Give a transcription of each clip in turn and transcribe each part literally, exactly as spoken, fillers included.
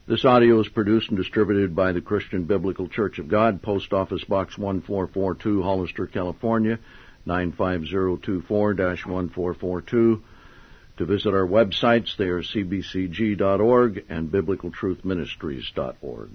This audio is produced and distributed by the Christian Biblical Church of God, Post Office Box one four four two, Hollister, California, nine five zero two four dash one four four two. To visit our websites, they are c b c g dot org and biblical truth ministries dot org.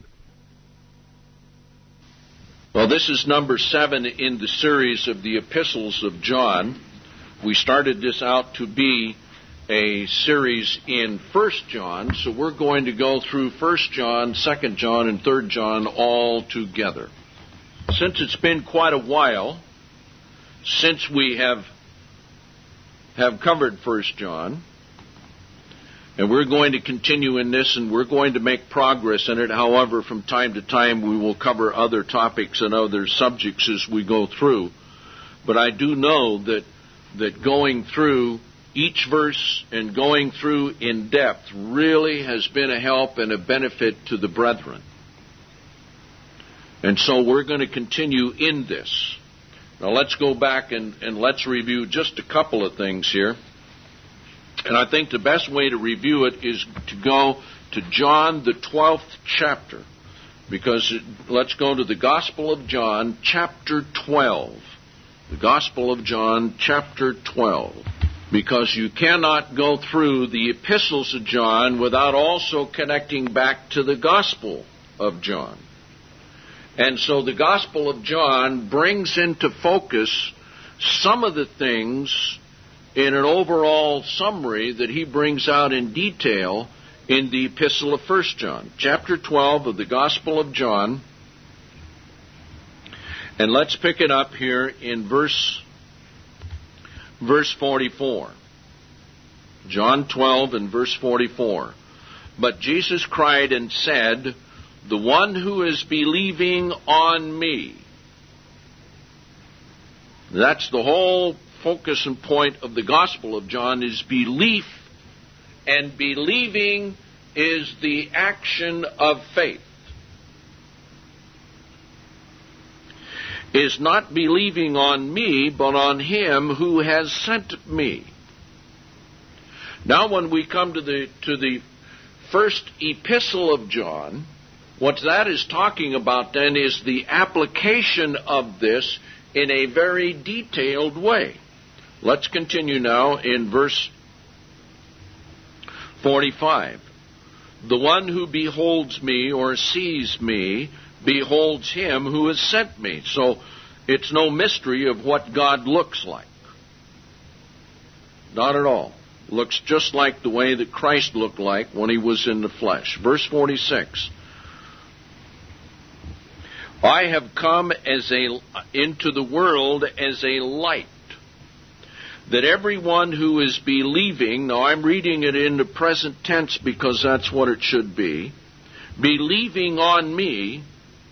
Well, this is number seven in the series of the epistles of John. We started this out to be a series in First John, so we're going to go through First John, Second John, and Third John all together. Since it's been quite a while since we have have covered First John, and we're going to continue in this, and we're going to make progress in it. However, from time to time, we will cover other topics and other subjects as we go through. But I do know that that going through each verse and going through in depth really has been a help and a benefit to the brethren. And so we're going to continue in this. Now let's go back and, and let's review just a couple of things here. And I think the best way to review it is to go to John, the twelfth chapter. Because it, let's go to the Gospel of John, chapter twelve. The Gospel of John, chapter twelve. Because you cannot go through the epistles of John without also connecting back to the Gospel of John. And so the Gospel of John brings into focus some of the things in an overall summary that he brings out in detail in the epistle of First John. Chapter twelve of the Gospel of John. And let's pick it up here in verse Verse forty-four. John twelve and verse forty-four. But Jesus cried and said, "The one who is believing on me." That's the whole focus and point of the Gospel of John, is belief. And believing is the action of faith. Is not believing on me, but on him who has sent me. Now when we come to the to the first epistle of John, what that is talking about then is the application of this in a very detailed way. Let's continue now in verse forty-five. The one who beholds me or sees me beholds him who has sent me. So it's no mystery of what God looks like. Not at all. Looks just like the way that Christ looked like when he was in the flesh. Verse forty-six. I have come as a into the world as a light, that everyone who is believing, now I'm reading it in the present tense because that's what it should be, believing on me,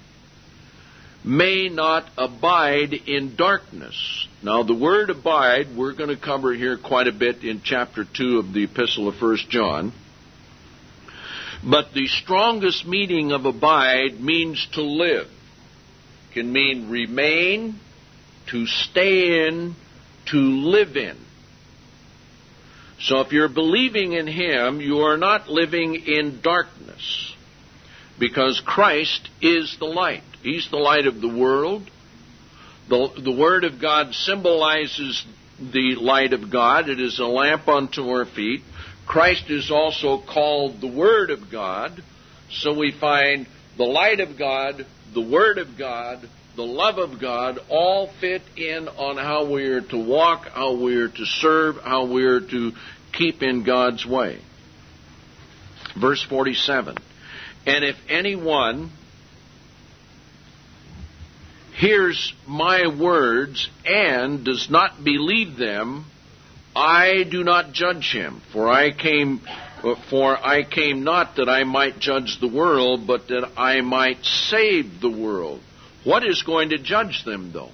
may not abide in darkness. Now, the word abide, we're going to cover here quite a bit in chapter two of the epistle of First John. But the strongest meaning of abide means to live. It can mean remain, to stay in, to live in. So if you're believing in him, you are not living in darkness, because Christ is the light. He's the light of the world. The, the Word of God symbolizes the light of God. It is a lamp unto our feet. Christ is also called the Word of God. So we find the light of God, the Word of God, the love of God all fit in on how we are to walk, how we are to serve, how we are to keep in God's way. Verse forty-seven. And if anyone hears my words and does not believe them, I do not judge him, for I came for I came not that I might judge the world, but that I might save the world. What is going to judge them, though?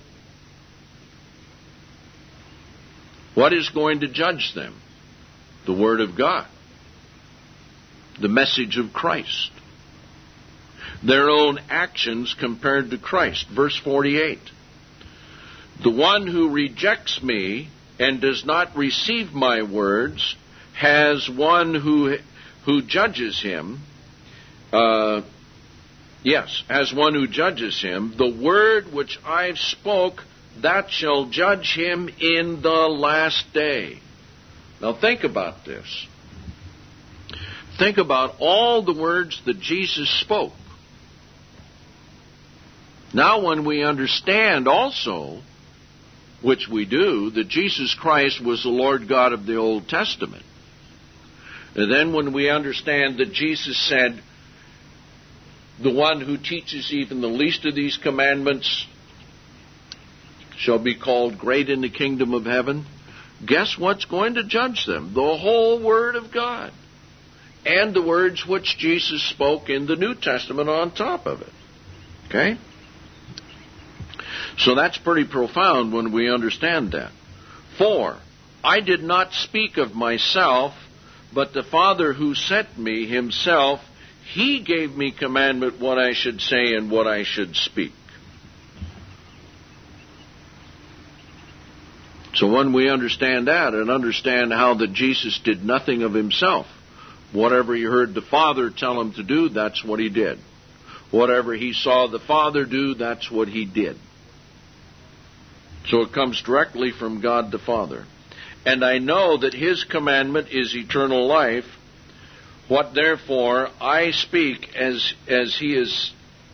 What is going to judge them? The Word of God. The message of Christ. Their own actions compared to Christ. Verse forty-eight. The one who rejects me and does not receive my words has one who who judges him, uh, yes, as one who judges him, the word which I spoke, that shall judge him in the last day. Now think about this. Think about all the words that Jesus spoke. Now when we understand also, which we do, that Jesus Christ was the Lord God of the Old Testament, and then when we understand that Jesus said, the one who teaches even the least of these commandments shall be called great in the kingdom of heaven, guess what's going to judge them? The whole Word of God. And the words which Jesus spoke in the New Testament on top of it. Okay? So that's pretty profound when we understand that. Four, I did not speak of myself, but the Father who sent me himself, he gave me commandment what I should say and what I should speak. So when we understand that and understand how that Jesus did nothing of himself, whatever he heard the Father tell him to do, that's what he did. Whatever he saw the Father do, that's what he did. So it comes directly from God the Father. And I know that his commandment is eternal life. What therefore I speak as as he is,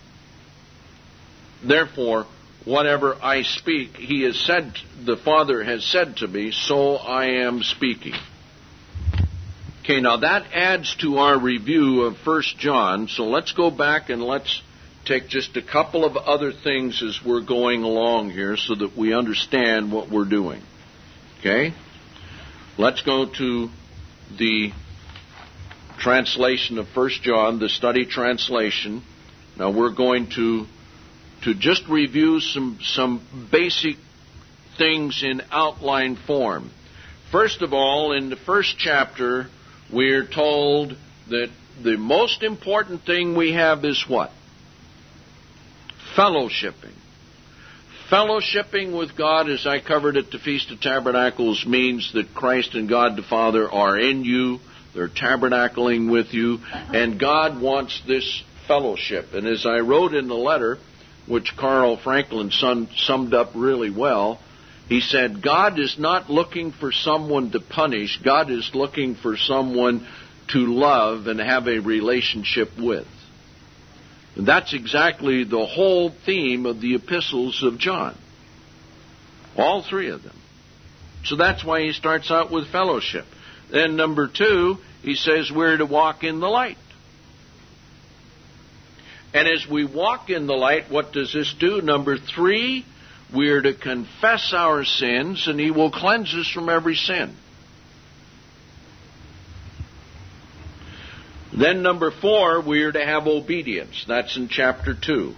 therefore whatever I speak, he has said, the Father has said to me, so I am speaking. Okay, now that adds to our review of First John, so let's go back and let's take just a couple of other things as we're going along here so that we understand what we're doing. Okay? Let's go to the translation of First John, the study translation. Now we're going to to just review some some basic things in outline form. First of all, in the first chapter, we're told that the most important thing we have is what? Fellowshipping. Fellowshipping with God, as I covered at the Feast of Tabernacles, means that Christ and God the Father are in you, they're tabernacling with you, and God wants this fellowship. And as I wrote in the letter, which Carl Franklin summed up really well, he said, God is not looking for someone to punish. God is looking for someone to love and have a relationship with. And that's exactly the whole theme of the epistles of John. All three of them. So that's why he starts out with fellowship. Then number two, he says we're to walk in the light. And as we walk in the light, what does this do? Number three, we are to confess our sins, and he will cleanse us from every sin. Then number four, we are to have obedience. That's in chapter two.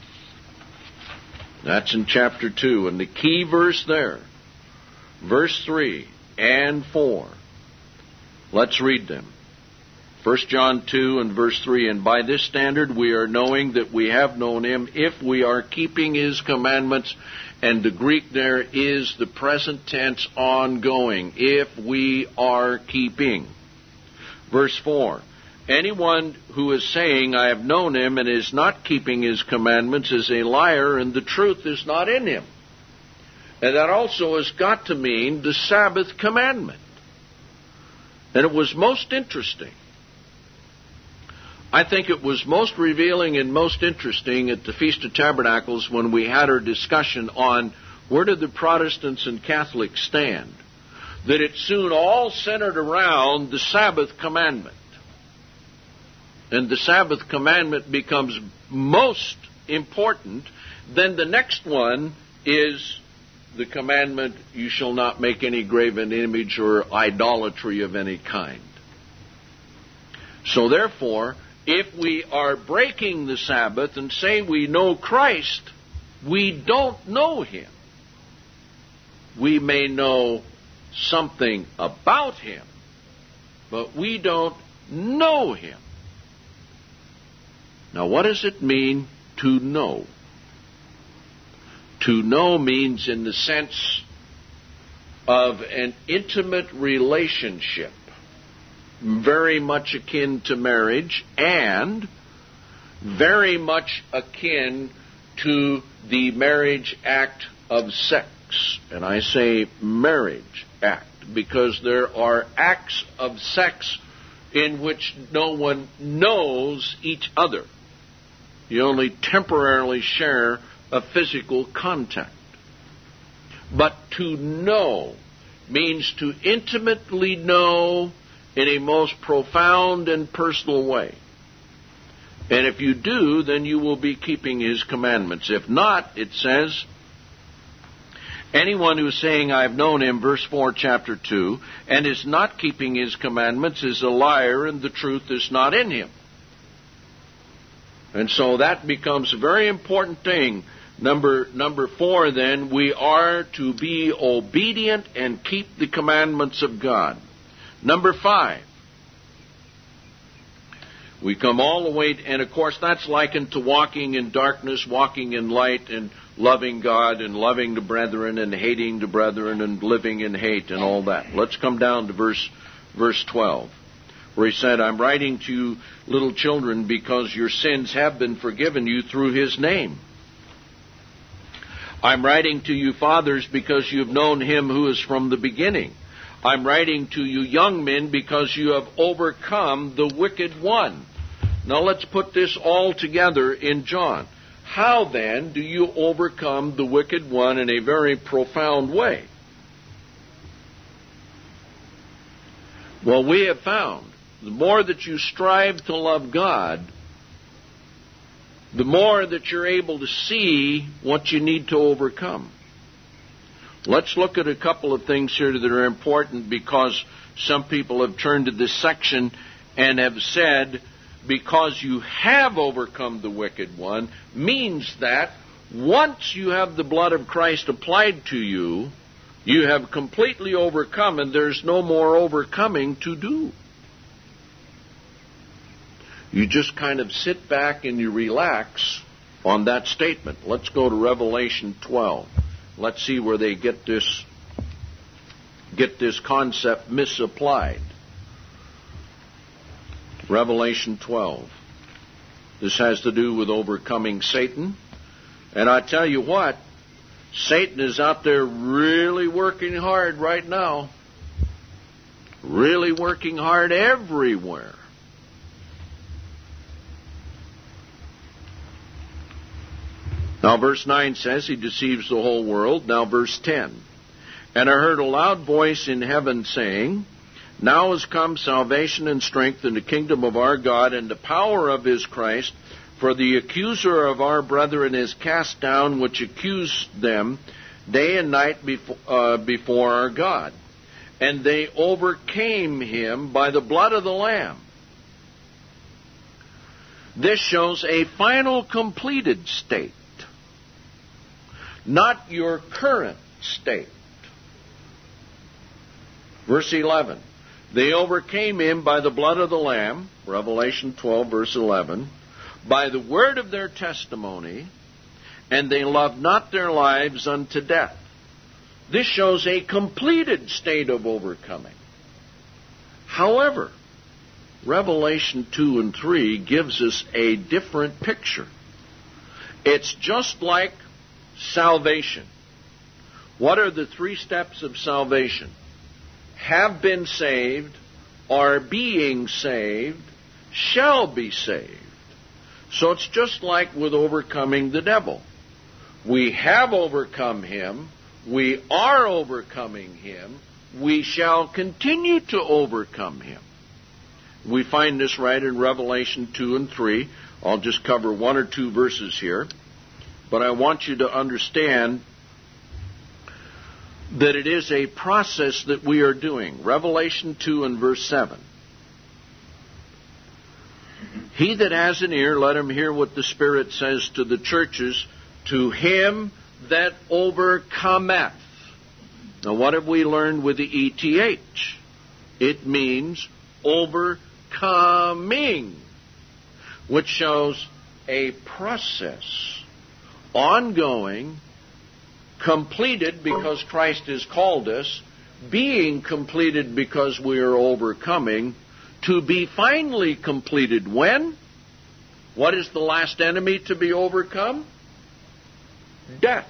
That's in chapter two. And the key verse there, verse three and four. Let's read them. First John two and verse three, and by this standard we are knowing that we have known him if we are keeping his commandments. And the Greek there is the present tense ongoing, if we are keeping. Verse four, anyone who is saying, I have known him, and is not keeping his commandments is a liar, and the truth is not in him. And that also has got to mean the Sabbath commandment. And it was most interesting. I think it was most revealing and most interesting at the Feast of Tabernacles when we had our discussion on where did the Protestants and Catholics stand, that it soon all centered around the Sabbath commandment. And the Sabbath commandment becomes most important. Then the next one is the commandment, you shall not make any graven image or idolatry of any kind. So therefore, if we are breaking the Sabbath and say we know Christ, we don't know him. We may know something about him, but we don't know him. Now, what does it mean to know? To know means in the sense of an intimate relationship, very much akin to marriage, and very much akin to the marriage act of sex. And I say marriage act because there are acts of sex in which no one knows each other. You only temporarily share a physical contact. But to know means to intimately know in a most profound and personal way. And if you do, then you will be keeping His commandments. If not, it says, anyone who is saying, I've known Him, verse four, chapter two, and is not keeping His commandments is a liar, and the truth is not in him. And so that becomes a very important thing. Number, number four, then, we are to be obedient and keep the commandments of God. Number five, we come all the way, and of course that's likened to walking in darkness, walking in light, and loving God, and loving the brethren, and hating the brethren, and living in hate, and all that. Let's come down to verse verse twelve, where he said, I'm writing to you, little children, because your sins have been forgiven you through His name. I'm writing to you, fathers, because you have known Him who is from the beginning. I'm writing to you, young men, because you have overcome the wicked one. Now let's put this all together in John. How then do you overcome the wicked one in a very profound way? Well, we have found the more that you strive to love God, the more that you're able to see what you need to overcome. Let's look at a couple of things here that are important, because some people have turned to this section and have said, because you have overcome the wicked one, means that once you have the blood of Christ applied to you, you have completely overcome, and there's no more overcoming to do. You just kind of sit back and you relax on that statement. Let's go to Revelation twelve. Let's see where they get this get this concept misapplied. Revelation twelve. This has to do with overcoming Satan. And I tell you what, Satan is out there really working hard right now. Really working hard everywhere. Now verse nine says he deceives the whole world. Now verse ten. And I heard a loud voice in heaven saying, now has come salvation and strength in the kingdom of our God and the power of His Christ, for the accuser of our brethren is cast down, which accused them day and night before, uh, before our God. And they overcame him by the blood of the Lamb. This shows a final completed state, not your current state. Verse eleven. They overcame him by the blood of the Lamb, Revelation twelve, verse eleven, by the word of their testimony, and they loved not their lives unto death. This shows a completed state of overcoming. However, Revelation two and three gives us a different picture. It's just like salvation. What are the three steps of salvation? Have been saved, are being saved, shall be saved. So it's just like with overcoming the devil. We have overcome him, we are overcoming him, we shall continue to overcome him. We find this right in Revelation two and three. I'll just cover one or two verses here. But I want you to understand that it is a process that we are doing. Revelation two and verse seven. He that has an ear, let him hear what the Spirit says to the churches. To him that overcometh. Now what have we learned with the E T H? It means overcoming, which shows a process, ongoing, completed because Christ has called us, being completed because we are overcoming, to be finally completed when? What is the last enemy to be overcome? Death.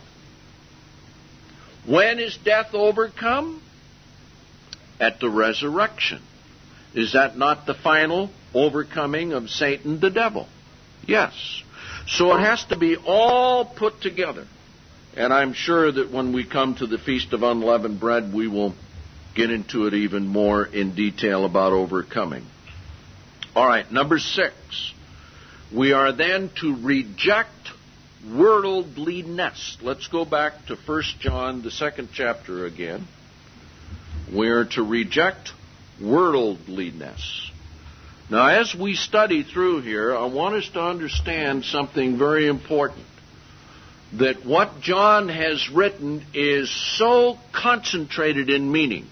When is death overcome? At the resurrection. Is that not the final overcoming of Satan the devil? Yes. So it has to be all put together. And I'm sure that when we come to the Feast of Unleavened Bread, we will get into it even more in detail about overcoming. All right, number six. We are then to reject worldliness. Let's go back to First John, the second chapter again. We are to reject worldliness. Now, as we study through here, I want us to understand something very important. That what John has written is so concentrated in meaning.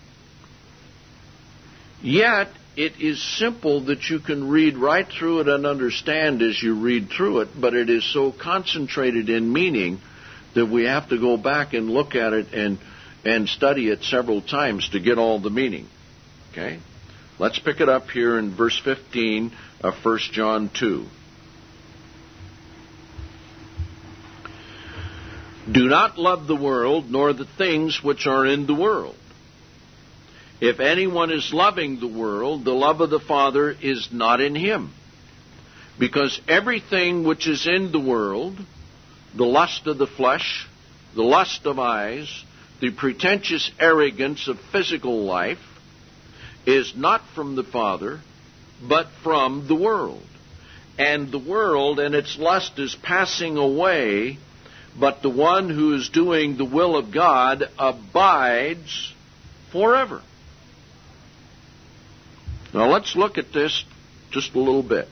Yet, it is simple that you can read right through it and understand as you read through it, but it is so concentrated in meaning that we have to go back and look at it and, and study it several times to get all the meaning. Okay? Let's pick it up here in verse fifteen of First John two. Do not love the world, nor the things which are in the world. If anyone is loving the world, the love of the Father is not in him. Because everything which is in the world, the lust of the flesh, the lust of eyes, the pretentious arrogance of physical life, is not from the Father, but from the world. And the world and its lust is passing away, but the one who is doing the will of God abides forever. Now let's look at this just a little bit.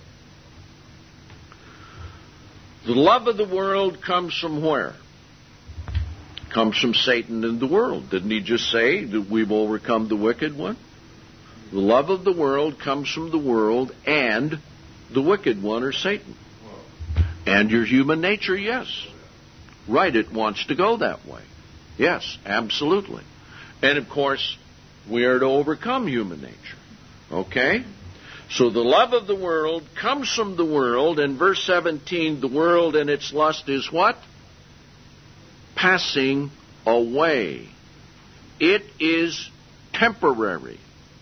The love of the world comes from where? It comes from Satan and the world. Didn't he just say that we've overcome the wicked one? The love of the world comes from the world and the wicked one, or Satan. And your human nature, yes. Right, it wants to go that way. Yes, absolutely. And of course, we are to overcome human nature. Okay? So the love of the world comes from the world. In verse seventeen, the world and its lust is what? Passing away. It is temporary.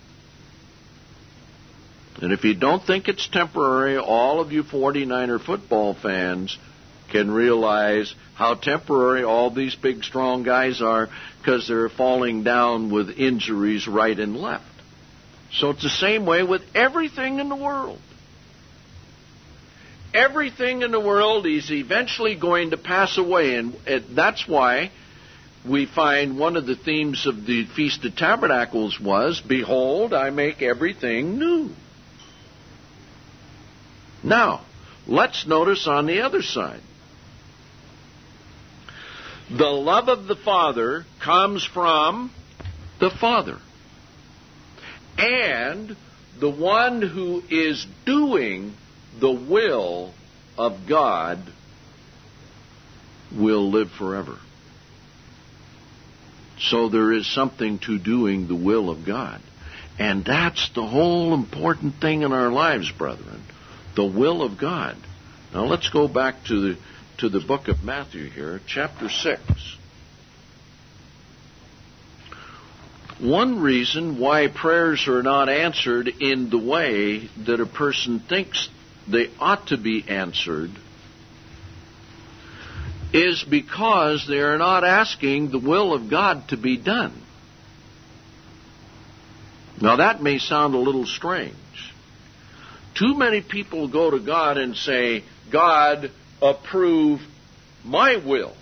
And if you don't think it's temporary, all of you forty-niner football fans can realize how temporary all these big, strong guys are, because they're falling down with injuries right and left. So it's the same way with everything in the world. Everything in the world is eventually going to pass away, and that's why we find one of the themes of the Feast of Tabernacles was, "Behold, I make everything new." Now, let's notice on the other side. The love of the Father comes from the Father. And the one who is doing the will of God will live forever. So there is something to doing the will of God. And that's the whole important thing in our lives, brethren. The will of God. Now let's go back to the to the book of Matthew here, chapter six. One reason why prayers are not answered in the way that a person thinks they ought to be answered is because they are not asking the will of God to be done. Now that may sound a little strange. Too many people go to God and say, "God, approve my will."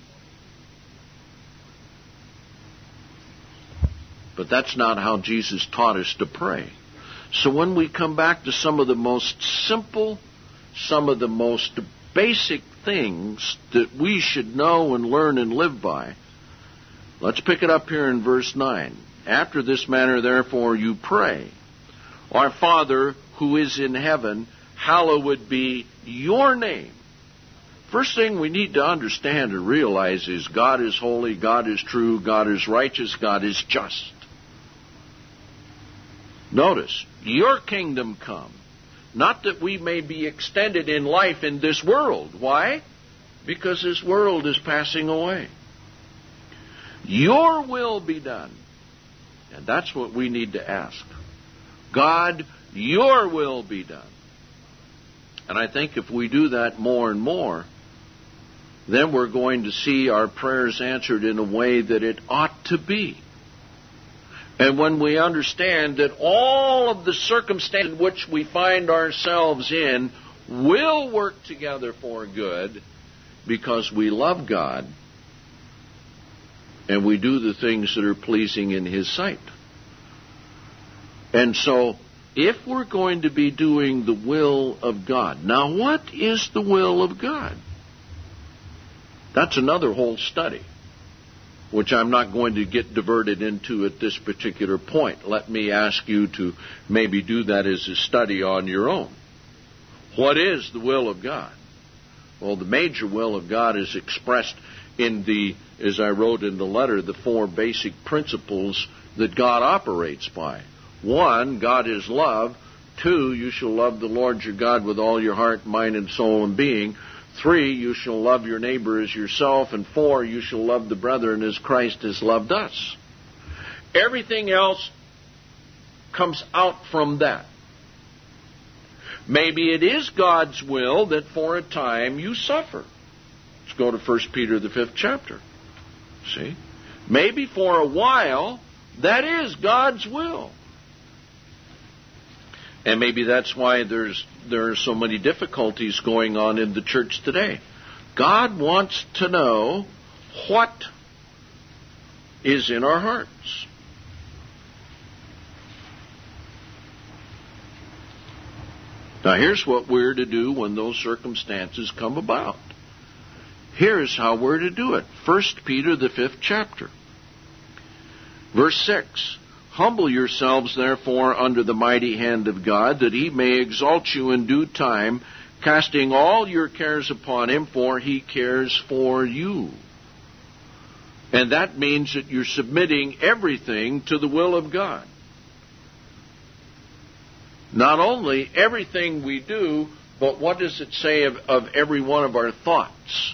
But that's not how Jesus taught us to pray. So when we come back to some of the most simple, some of the most basic things that we should know and learn and live by, let's pick it up here in verse nine. After this manner, therefore, you pray, "Our Father who is in heaven, hallowed be your name." First thing we need to understand and realize is God is holy, God is true, God is righteous, God is just. Notice, your kingdom come. not that we may be extended in life in this world. Why? Because this world is passing away. Your will be done. And that's what we need to ask. God, your will be done. And I think if we do that more and more, then we're going to see our prayers answered in a way that it ought to be. And when we understand that all of the circumstances in which we find ourselves in will work together for good because we love God and we do the things that are pleasing in His sight. And so, if we're going to be doing the will of God, now what is the will of God? That's another whole study, which I'm not going to get diverted into at this particular point. Let me ask you to maybe do that as a study on your own. What is the will of God? Well, the major will of God is expressed in the, as I wrote in the letter, the four basic principles that God operates by. One, God is love. Two, you shall love the Lord your God with all your heart, mind, and soul and being. Three, you shall love your neighbor as yourself. And four, you shall love the brethren as Christ has loved us. Everything else comes out from that. Maybe it is God's will that for a time you suffer. Let's go to First Peter, the fifth chapter. See? Maybe for a while that is God's will. And maybe that's why there's there are so many difficulties going on in the church today. God wants to know what is in our hearts. Now here's what we're to do when those circumstances come about. Here's how we're to do it. First Peter, the fifth chapter. Verse six. Humble yourselves, therefore, under the mighty hand of God, that He may exalt you in due time, casting all your cares upon Him, for He cares for you. And that means that you're submitting everything to the will of God. Not only everything we do, but what does it say of, of every one of our thoughts?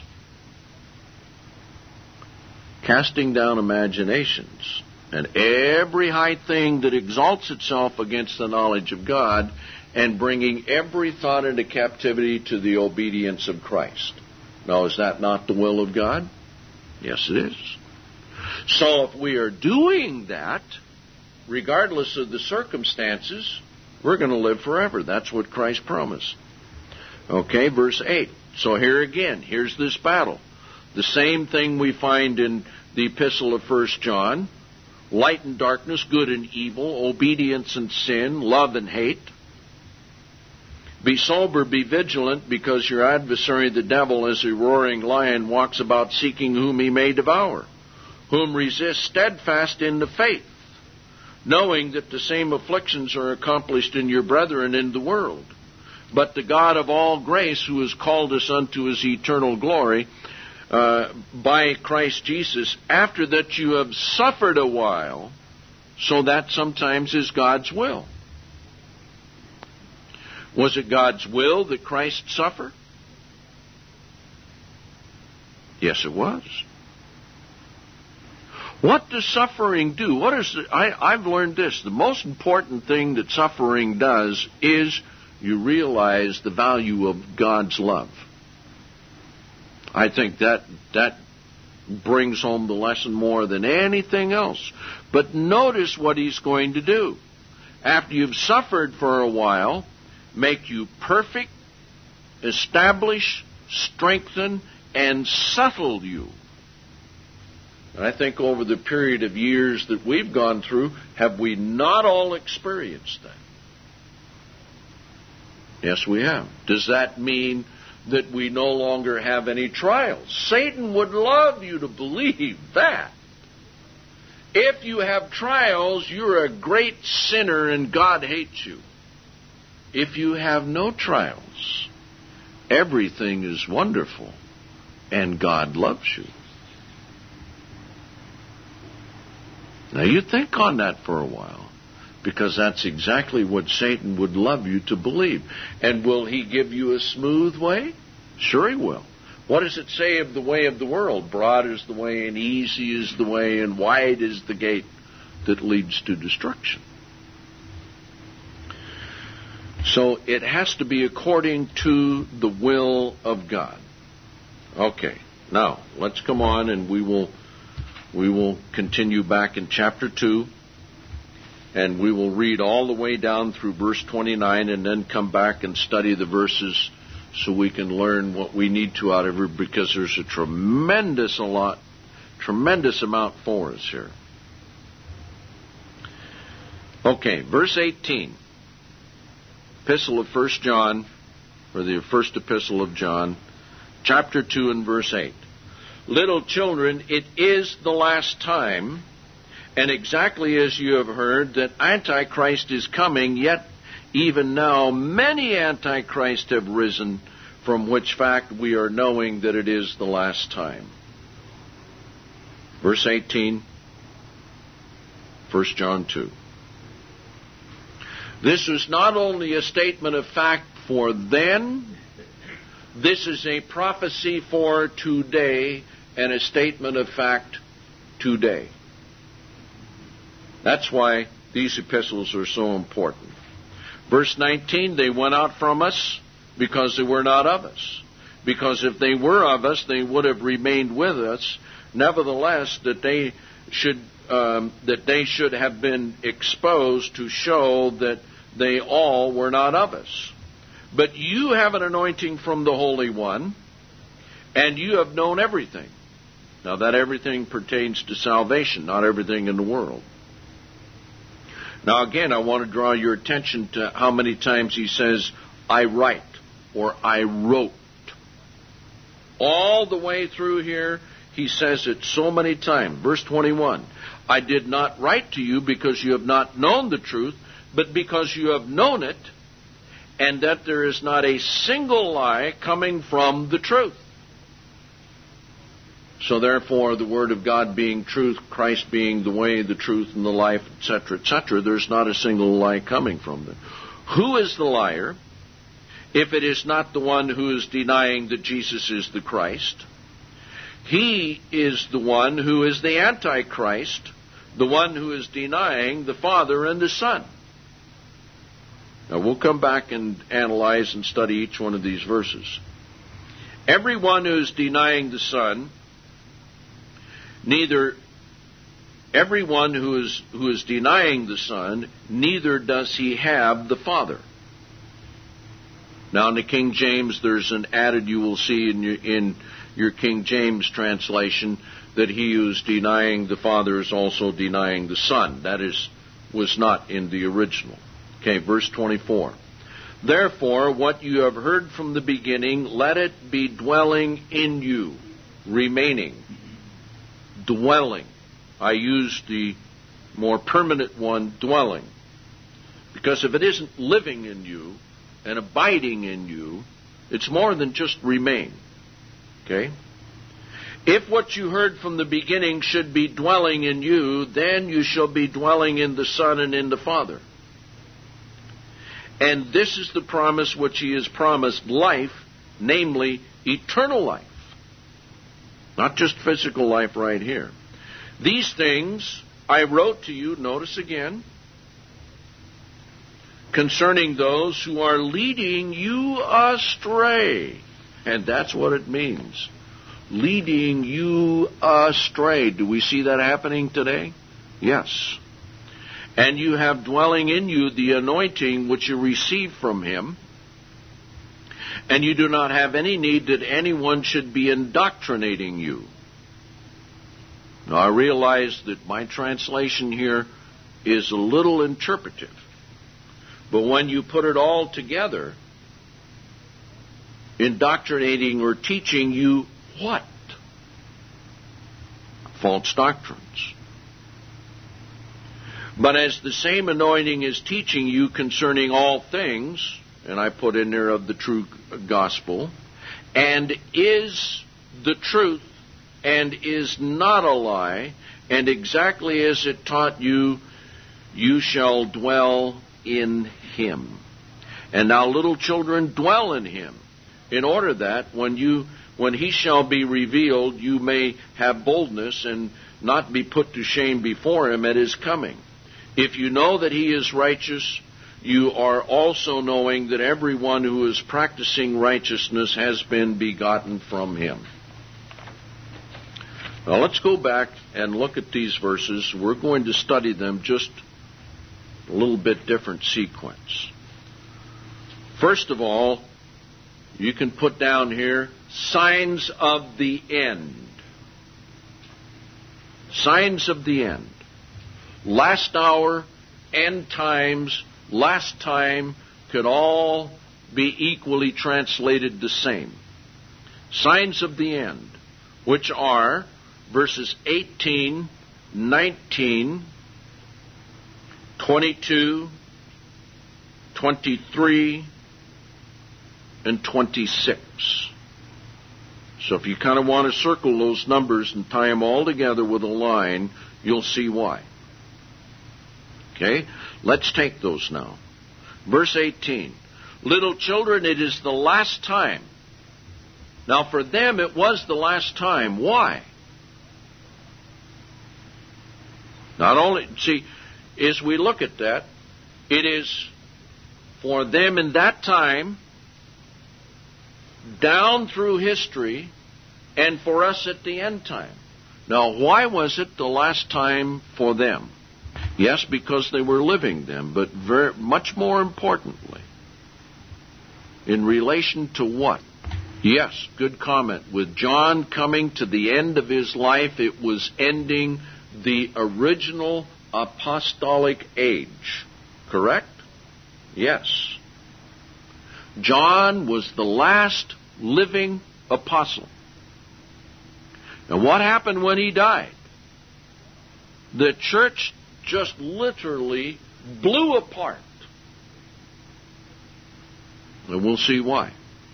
Casting down imaginations. And every high thing that exalts itself against the knowledge of God, and bringing every thought into captivity to the obedience of Christ. Now, is that not the will of God? Yes, it is. So if we are doing that, regardless of the circumstances, we're going to live forever. That's what Christ promised. Okay, verse eight. So here again, here's this battle. The same thing we find in the epistle of First John. Light and darkness, good and evil, obedience and sin, love and hate. Be sober, be vigilant, because your adversary the devil, as a roaring lion, walks about seeking whom he may devour. Whom resist steadfast in the faith, knowing that the same afflictions are accomplished in your brethren in the world. But the God of all grace, who has called us unto His eternal glory, Uh, by Christ Jesus, after that you have suffered a while, so that sometimes is God's will. Was it God's will that Christ suffer? Yes, it was. What does suffering do? What is the, I, I've learned this. The most important thing that suffering does is you realize the value of God's love. I think that that brings home the lesson more than anything else. But notice what He's going to do. After you've suffered for a while, make you perfect, establish, strengthen, and settle you. And I think over the period of years that we've gone through, have we not all experienced that? Yes, we have. Does that mean that we no longer have any trials? Satan would love you to believe that. If you have trials, you're a great sinner and God hates you. If you have no trials, everything is wonderful and God loves you. Now you think on that for a while, Because that's exactly what Satan would love you to believe. And will he give you a smooth way? Sure he will. What does it say of the way of the world? Broad is the way, and easy is the way, and wide is the gate that leads to destruction. So it has to be according to the will of God. Okay, now let's come on, and we will we will continue back in chapter two. And we will read all the way down through verse twenty-nine and then come back and study the verses so we can learn what we need to out of it, because there's a tremendous a lot, tremendous amount for us here. Okay, verse eighteen. Epistle of First John, or the first epistle of John, chapter two and verse eight. Little children, it is the last time. And exactly as you have heard that Antichrist is coming, yet even now many Antichrists have risen, from which fact we are knowing that it is the last time. Verse eighteen, First John two. This is not only a statement of fact for then, this is a prophecy for today and a statement of fact today. That's why these epistles are so important. Verse nineteen, they went out from us because they were not of us. Because if they were of us, they would have remained with us. Nevertheless, that they should um, that they should have been exposed to show that they all were not of us. But you have an anointing from the Holy One, and you have known everything. Now that everything pertains to salvation, not everything in the world. Now again, I want to draw your attention to how many times he says, I write, or I wrote. All the way through here, he says it so many times. Verse twenty-one, I did not write to you because you have not known the truth, but because you have known it, and that there is not a single lie coming from the truth. So therefore, the Word of God being truth, Christ being the way, the truth, and the life, et cetera, et cetera, there's not a single lie coming from them. Who is the liar, if it is not the one who is denying that Jesus is the Christ? He is the one who is the Antichrist, the one who is denying the Father and the Son. Now we'll come back and analyze and study each one of these verses. Everyone who is denying the Son, neither everyone who is who is denying the Son, neither does he have the Father. Now in the King James, there's an added, you will see in your, in your King James translation, that he who is denying the Father is also denying the Son. That is was not in the original. Okay, verse twenty-four. Therefore, what you have heard from the beginning, let it be dwelling in you, remaining. Dwelling. I use the more permanent one, dwelling. Because if it isn't living in you and abiding in you, it's more than just remain. Okay? If what you heard from the beginning should be dwelling in you, then you shall be dwelling in the Son and in the Father. And this is the promise which he has promised, life, namely eternal life. Not just physical life right here. These things I wrote to you, notice again, concerning those who are leading you astray. And that's what it means. Leading you astray. Do we see that happening today? Yes. And you have dwelling in you the anointing which you received from him, and you do not have any need that anyone should be indoctrinating you. Now I realize that my translation here is a little interpretive, but when you put it all together, indoctrinating or teaching you what? False doctrines. But as the same anointing is teaching you concerning all things, and I put in there of the true gospel, and is the truth, and is not a lie, and exactly as it taught you, you shall dwell in him. And now, little children, dwell in him, in order that when you when he shall be revealed, you may have boldness and not be put to shame before him at his coming. If you know that he is righteous, you are also knowing that everyone who is practicing righteousness has been begotten from him. Now let's go back and look at these verses. We're going to study them just a little bit different sequence. First of all, you can put down here, signs of the end. Signs of the end. Last hour, end times, last time could all be equally translated the same. Signs of the end, which are verses eighteen, nineteen, twenty-two, twenty-three, and twenty-six. So if you kind of want to circle those numbers and tie them all together with a line, you'll see why. Okay? Let's take those now. Verse eighteen. Little children, it is the last time. Now for them it was the last time. Why? Not only, see, as we look at that, it is for them in that time, down through history, and for us at the end time. Now, why was it the last time for them? Yes, because they were living them, but very, much more importantly, in relation to what? Yes, good comment. With John coming to the end of his life, it was ending the original apostolic age. Correct? Yes. John was the last living apostle. And what happened when he died? The church just literally blew apart. And we'll see why.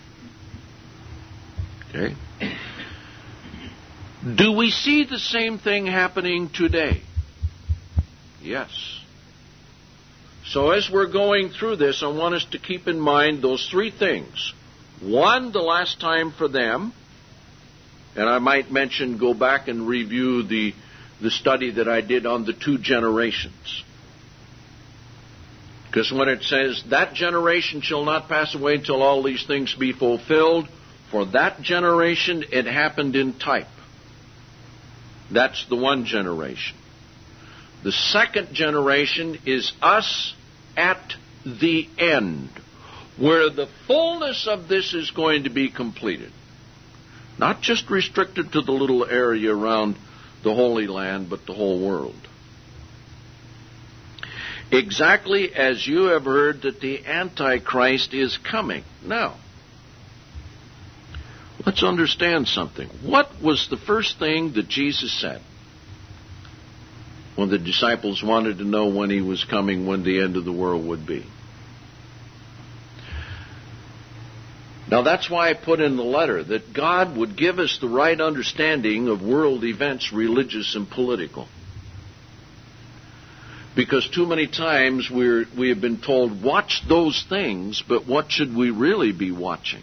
Okay? Do we see the same thing happening today? Yes. So as we're going through this, I want us to keep in mind those three things. One, the last time for them. And I might mention, go back and review the, the study that I did on the two generations. Because when it says, that generation shall not pass away until all these things be fulfilled, for that generation, it happened in type. That's the one generation. The second generation is us at the end, where the fullness of this is going to be completed. Not just restricted to the little area around the Holy Land, but the whole world. Exactly as you have heard that the Antichrist is coming. Now, let's understand something. What was the first thing that Jesus said when the disciples wanted to know when he was coming, when the end of the world would be? Now that's why I put in the letter that God would give us the right understanding of world events, religious and political. Because too many times we're, we have been told, watch those things, but what should we really be watching?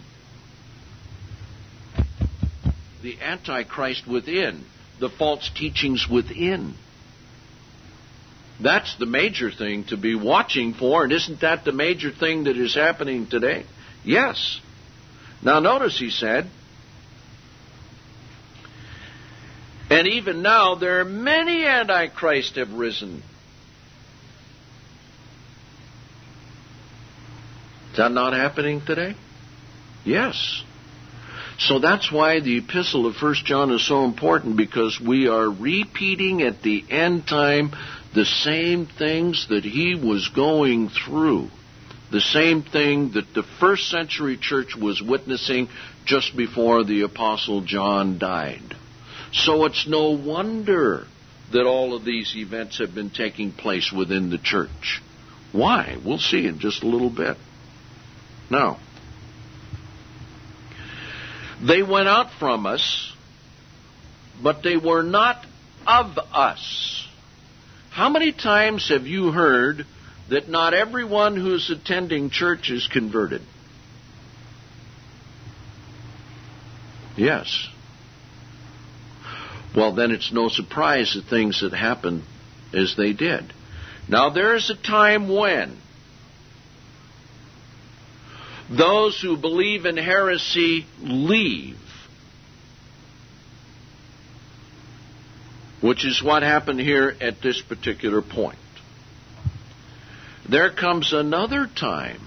The Antichrist within, the false teachings within. That's the major thing to be watching for, and isn't that the major thing that is happening today? Yes. Now notice he said, and even now there are many antichrists have risen. Is that not happening today? Yes. So that's why the epistle of First John is so important, because we are repeating at the end time the same things that he was going through. The same thing that the first century church was witnessing just before the Apostle John died. So it's no wonder that all of these events have been taking place within the church. Why? We'll see in just a little bit. Now, they went out from us, but they were not of us. How many times have you heard that not everyone who's attending church is converted? Yes. Well, then it's no surprise that things that happened as they did. Now, there is a time when those who believe in heresy leave, which is what happened here at this particular point. There comes another time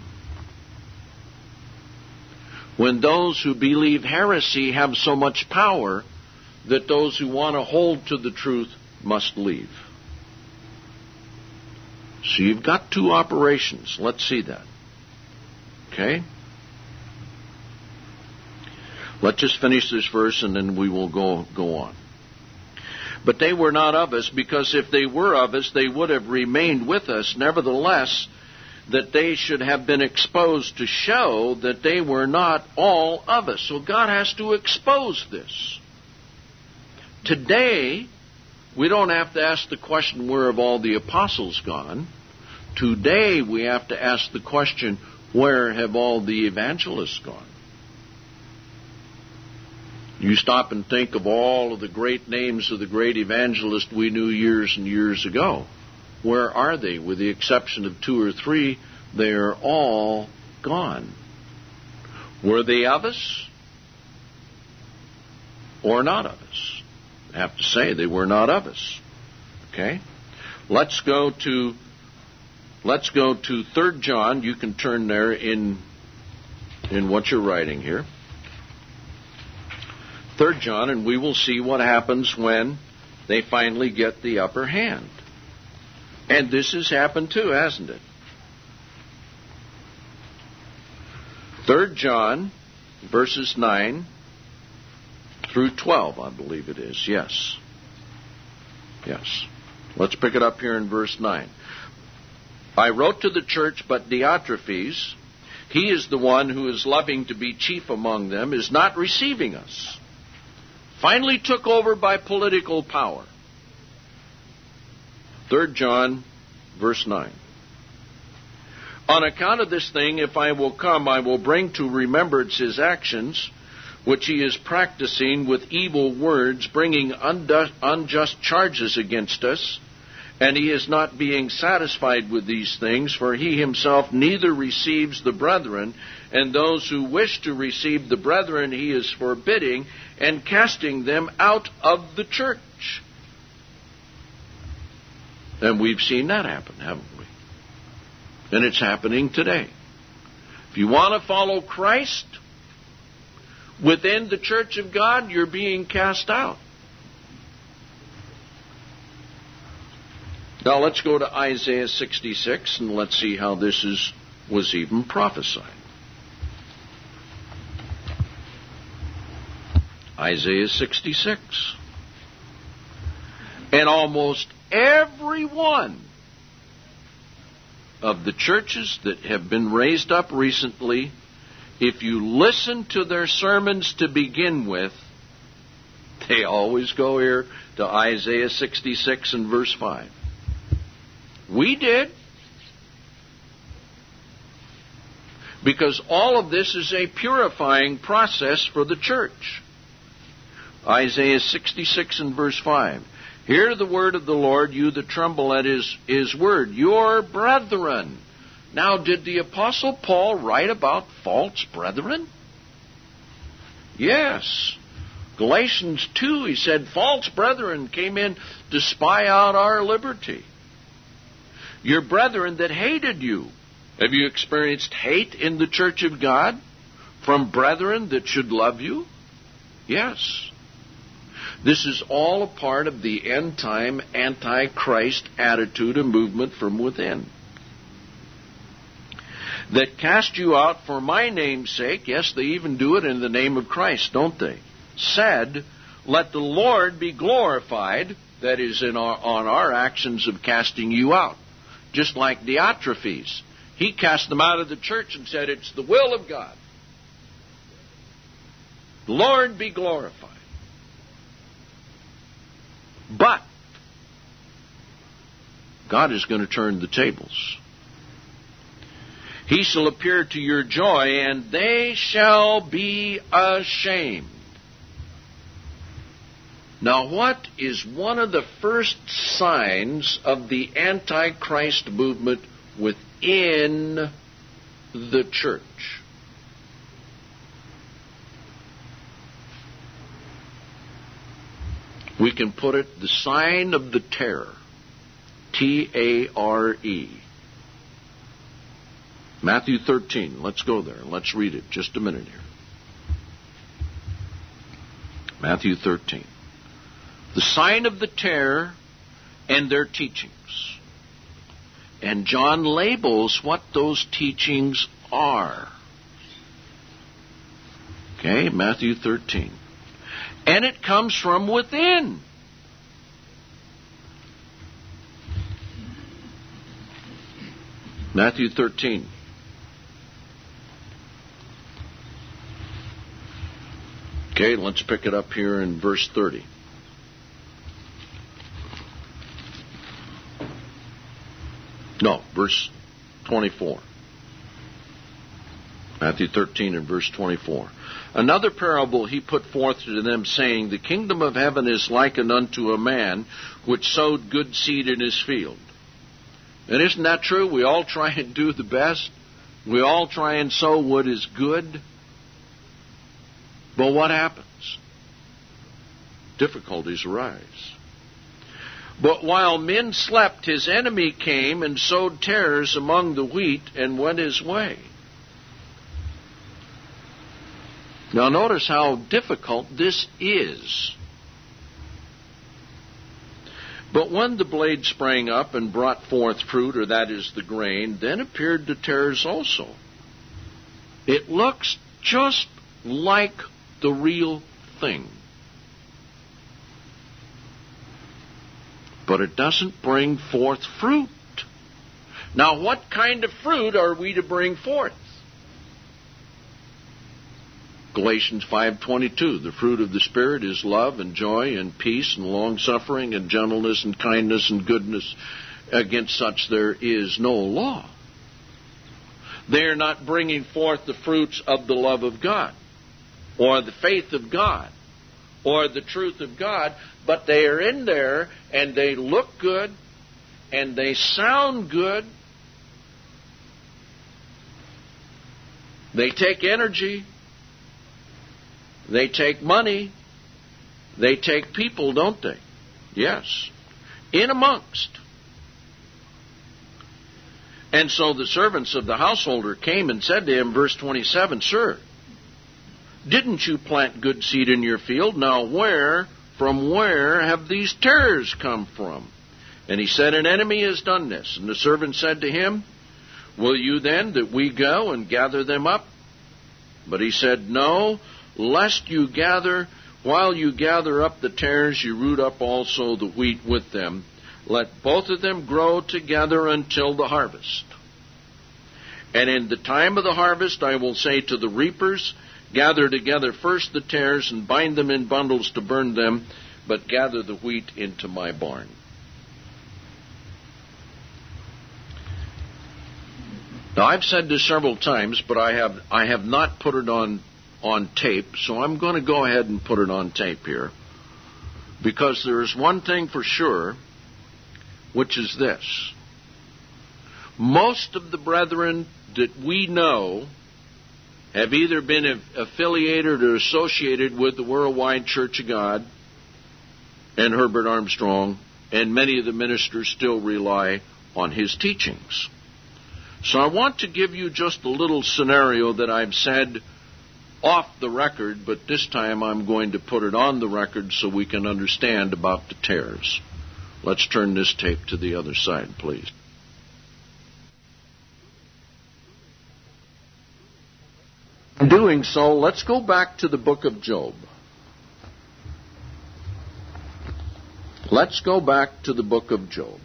when those who believe heresy have so much power that those who want to hold to the truth must leave. So you've got two operations. Let's see that. Okay? Let's just finish this verse and then we will go, go on. But they were not of us, because if they were of us, they would have remained with us. Nevertheless, that they should have been exposed to show that they were not all of us. So God has to expose this. Today, we don't have to ask the question, where have all the apostles gone? Today, we have to ask the question, where have all the evangelists gone? You stop and think of all of the great names of the great evangelists we knew years and years ago. Where are they? With the exception of two or three, they are all gone. Were they of us or not of us? I have to say they were not of us. Okay? Let's go to let's go to Third John. You can turn there in in what you're writing here. Third John, and we will see what happens when they finally get the upper hand. And this has happened too, hasn't it? Third John, verses nine through twelve, I believe it is. Yes. Yes. Let's pick it up here in verse nine. I wrote to the church, but Diotrephes, he is the one who is loving to be chief among them, is not receiving us. Finally took over by political power. Third John, verse nine. On account of this thing, if I will come, I will bring to remembrance his actions, which he is practicing with evil words, bringing unjust charges against us. And he is not being satisfied with these things, for he himself neither receives the brethren, and those who wish to receive the brethren he is forbidding and casting them out of the church. And we've seen that happen, haven't we? And it's happening today. If you want to follow Christ within the church of God, you're being cast out. Now let's go to Isaiah sixty-six and let's see how this is was even prophesied. Isaiah sixty-six. And almost every one of the churches that have been raised up recently, if you listen to their sermons to begin with, they always go here to Isaiah sixty-six and verse five. We did. Because all of this is a purifying process for the church. Isaiah sixty-six and verse five. Hear the word of the Lord, you that tremble at his, his word, your brethren. Now, did the Apostle Paul write about false brethren? Yes. Galatians two, he said, false brethren came in to spy out our liberty. Your brethren that hated you. Have you experienced hate in the church of God from brethren that should love you? Yes. This is all a part of the end-time anti-Christ attitude and movement from within. That cast you out for my name's sake, yes, they even do it in the name of Christ, don't they? Said, let the Lord be glorified, that is, in our, on our actions of casting you out. Just like Diotrephes. He cast them out of the church and said, it's the will of God. The Lord be glorified. But God is going to turn the tables. He shall appear to your joy, and they shall be ashamed. Now, what is one of the first signs of the Antichrist movement within the church? We can put it the sign of the terror. T A R E. Matthew thirteen. Let's go there. Let's read it. Just a minute here. Matthew thirteen. The sign of the terror and their teachings. And John labels what those teachings are. Okay, Matthew thirteen. And it comes from within. Matthew thirteen. Okay, let's pick it up here in verse thirty. No, verse twenty-four. Matthew thirteen and verse twenty-four. Another parable he put forth to them, saying, the kingdom of heaven is likened unto a man which sowed good seed in his field. And isn't that true? We all try and do the best. We all try and sow what is good. But what happens? Difficulties arise. But while men slept, his enemy came and sowed tares among the wheat and went his way. Now notice how difficult this is. But when the blade sprang up and brought forth fruit, or that is the grain, then appeared the tares also. It looks just like the real thing. But it doesn't bring forth fruit. Now, what kind of fruit are we to bring forth? Galatians five twenty-two, the fruit of the Spirit is love and joy and peace and long-suffering and gentleness and kindness and goodness. Against such there is no law. They are not bringing forth the fruits of the love of God or the faith of God or the truth of God, but they are in there and they look good and they sound good. They take energy. They take money. They take people, don't they? Yes. In amongst. And so the servants of the householder came and said to him, verse twenty-seven, Sir, didn't you plant good seed in your field? Now where, from where have these tares come from? And he said, An enemy has done this. And the servant said to him, Will you then that we go and gather them up? But he said, No, lest you gather, while you gather up the tares, you root up also the wheat with them. Let both of them grow together until the harvest. And in the time of the harvest I will say to the reapers, Gather together first the tares and bind them in bundles to burn them, but gather the wheat into my barn. Now I've said this several times, but I have I have not put it on on tape, so I'm going to go ahead and put it on tape here. Because there is one thing for sure, which is this. Most of the brethren that we know have either been affiliated or associated with the Worldwide Church of God and Herbert Armstrong, and many of the ministers still rely on his teachings. So I want to give you just a little scenario that I've said off the record, but this time I'm going to put it on the record so we can understand about the tares. Let's turn this tape to the other side, please. In doing so, let's go back to the book of Job. Let's go back to the book of Job.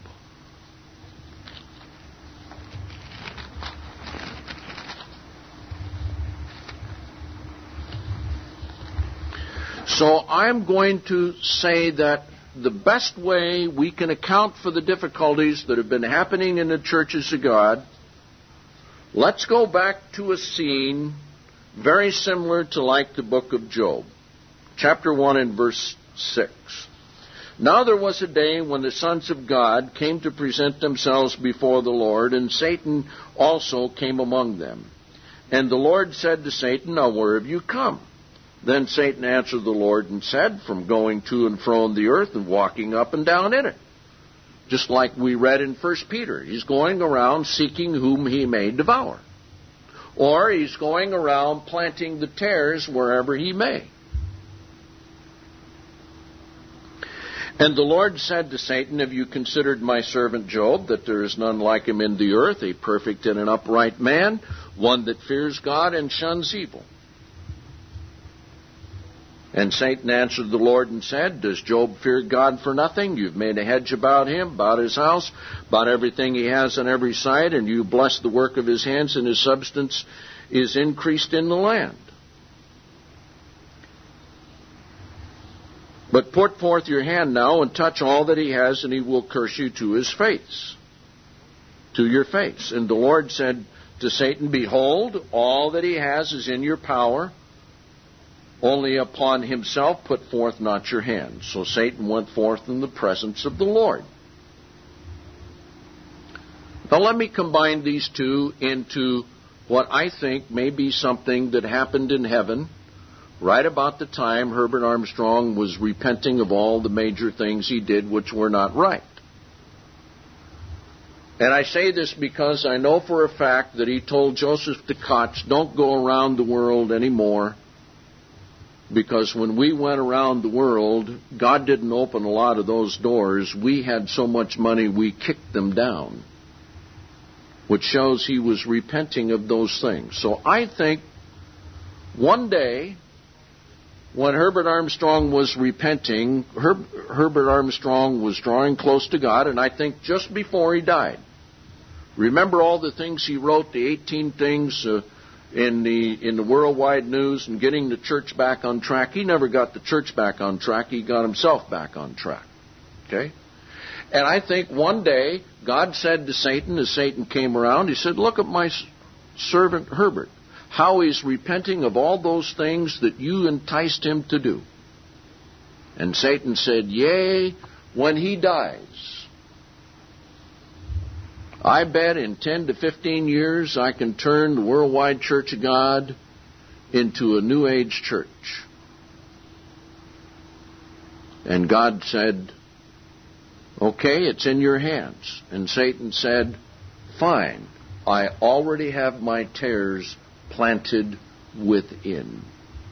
So I'm going to say that the best way we can account for the difficulties that have been happening in the churches of God, let's go back to a scene very similar to like the book of Job. Chapter one and verse six. Now there was a day when the sons of God came to present themselves before the Lord, and Satan also came among them. And the Lord said to Satan, Now where have you come? Then Satan answered the Lord and said, From going to and fro on the earth and walking up and down in it. Just like we read in First Peter. He's going around seeking whom he may devour. Or he's going around planting the tares wherever he may. And the Lord said to Satan, Have you considered my servant Job, that there is none like him in the earth, a perfect and an upright man, one that fears God and shuns evil? And Satan answered the Lord and said, Does Job fear God for nothing? You've made a hedge about him, about his house, about everything he has on every side, and you bless the work of his hands, and his substance is increased in the land. But put forth your hand now and touch all that he has, and he will curse you to his face, to your face. And the Lord said to Satan, Behold, all that he has is in your power. Only upon himself put forth not your hand. So Satan went forth in the presence of the Lord. Now let me combine these two into what I think may be something that happened in heaven right about the time Herbert Armstrong was repenting of all the major things he did which were not right. And I say this because I know for a fact that he told Joseph de Koch, don't go around the world anymore, because when we went around the world, God didn't open a lot of those doors. We had so much money we kicked them down, which shows he was repenting of those things. So I think one day, when Herbert Armstrong was repenting, Her- Herbert Armstrong was drawing close to God, and I think just before he died. Remember all the things he wrote, the eighteen things uh, in the in the worldwide news, and getting the church back on track. He never got the church back on track. He got himself back on track. Okay? And I think one day God said to Satan, as Satan came around, he said, Look at my servant Herbert, how he's repenting of all those things that you enticed him to do. And Satan said, Yea, when he dies, I bet in ten to fifteen years I can turn the Worldwide Church of God into a New Age church. And God said, Okay, it's in your hands. And Satan said, Fine, I already have my tares planted within.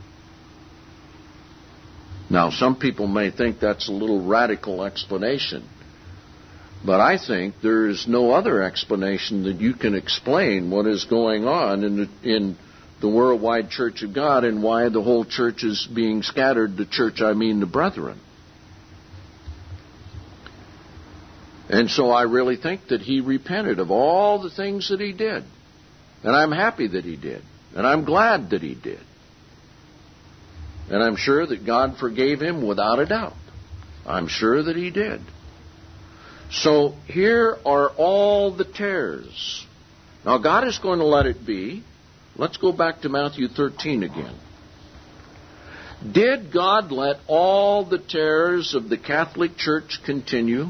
Now, some people may think that's a little radical explanation, but I think there is no other explanation that you can explain what is going on in the, in the Worldwide Church of God and why the whole church is being scattered. The church, I mean the brethren. And so I really think that he repented of all the things that he did. And I'm happy that he did. And I'm glad that he did. And I'm sure that God forgave him without a doubt. I'm sure that he did. So here are all the tares. Now God is going to let it be. Let's go back to Matthew thirteen again. Did God let all the tares of the Catholic Church continue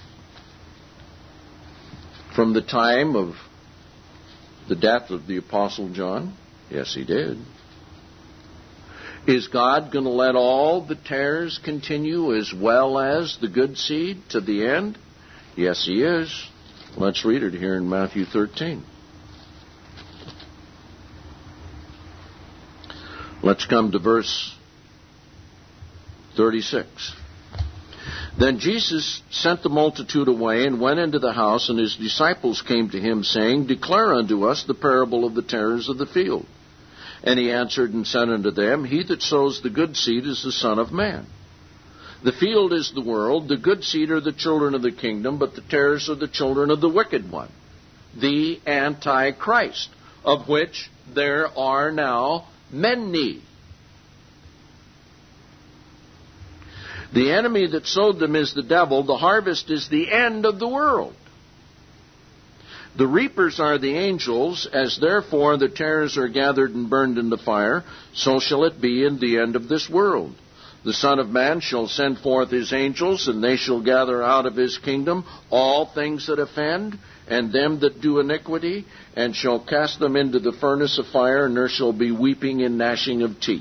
from the time of the death of the Apostle John? Yes, he did. Is God going to let all the tares continue as well as the good seed to the end? Yes, he is. Let's read it here in Matthew thirteen. Let's come to verse thirty-six. Then Jesus sent the multitude away and went into the house, and his disciples came to him, saying, Declare unto us the parable of the tares of the field. And he answered and said unto them, He that sows the good seed is the Son of Man. The field is the world, the good seed are the children of the kingdom, but the tares are the children of the wicked one, the Antichrist, of which there are now many. The enemy that sowed them is the devil. The harvest is the end of the world. The reapers are the angels. As therefore the tares are gathered and burned in the fire, so shall it be in the end of this world. The Son of Man shall send forth his angels, and they shall gather out of his kingdom all things that offend, and them that do iniquity, and shall cast them into the furnace of fire, and there shall be weeping and gnashing of teeth.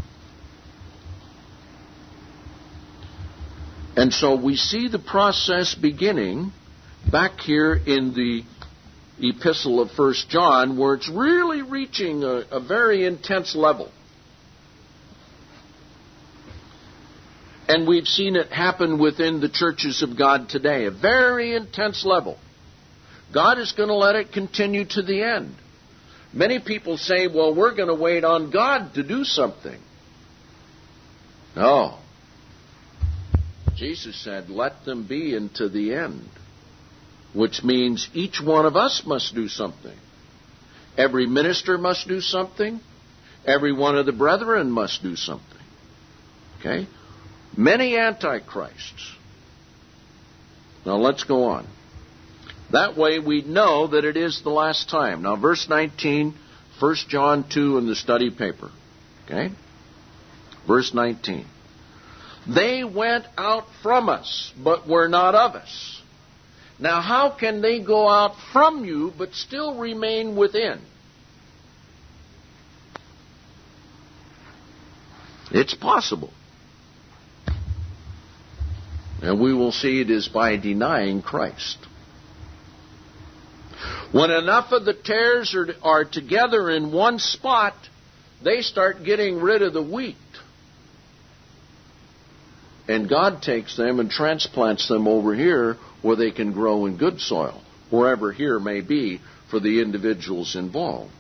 And so we see the process beginning back here in the epistle of First John, where it's really reaching a, a very intense level. And we've seen it happen within the churches of God today, a very intense level. God is going to let it continue to the end. Many people say, well, we're going to wait on God to do something. No. Jesus said, let them be unto the end, which means each one of us must do something. Every minister must do something. Every one of the brethren must do something. Okay? Many antichrists. Now let's go on. That way we know that it is the last time. Now verse nineteen, First John two in the study paper. Okay? Verse nineteen. They went out from us, but were not of us. Now how can they go out from you, but still remain within? It's possible. And we will see it is by denying Christ. When enough of the tares are, are together in one spot, they start getting rid of the wheat. And God takes them and transplants them over here where they can grow in good soil, wherever here may be for the individuals involved.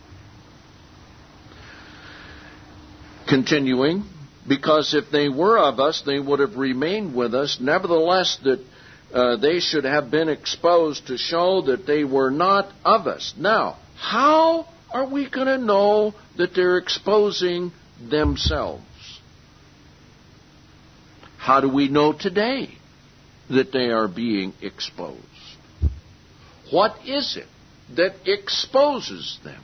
Continuing, because if they were of us, they would have remained with us. Nevertheless, that uh, they should have been exposed to show that they were not of us. Now, how are we going to know that they're exposing themselves? How do we know today that they are being exposed? What is it that exposes them?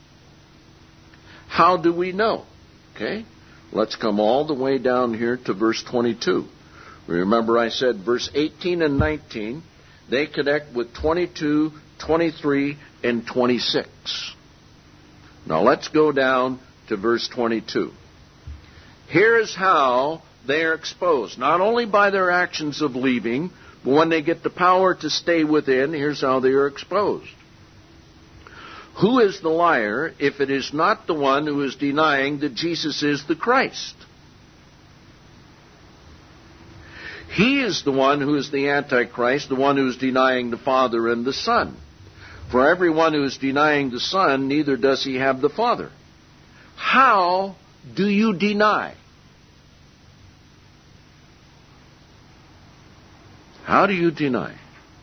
How do we know? Okay? Let's come all the way down here to verse twenty-two. Remember I said verse eighteen and nineteen, they connect with twenty-two, twenty-three, and twenty-six. Now let's go down to verse twenty-two. Here is how they are exposed, not only by their actions of leaving, but when they get the power to stay within, here's how they are exposed. Who is the liar if it is not the one who is denying that Jesus is the Christ? He is the one who is the Antichrist, the one who is denying the Father and the Son. For everyone who is denying the Son, neither does he have the Father. How do you deny? How do you deny?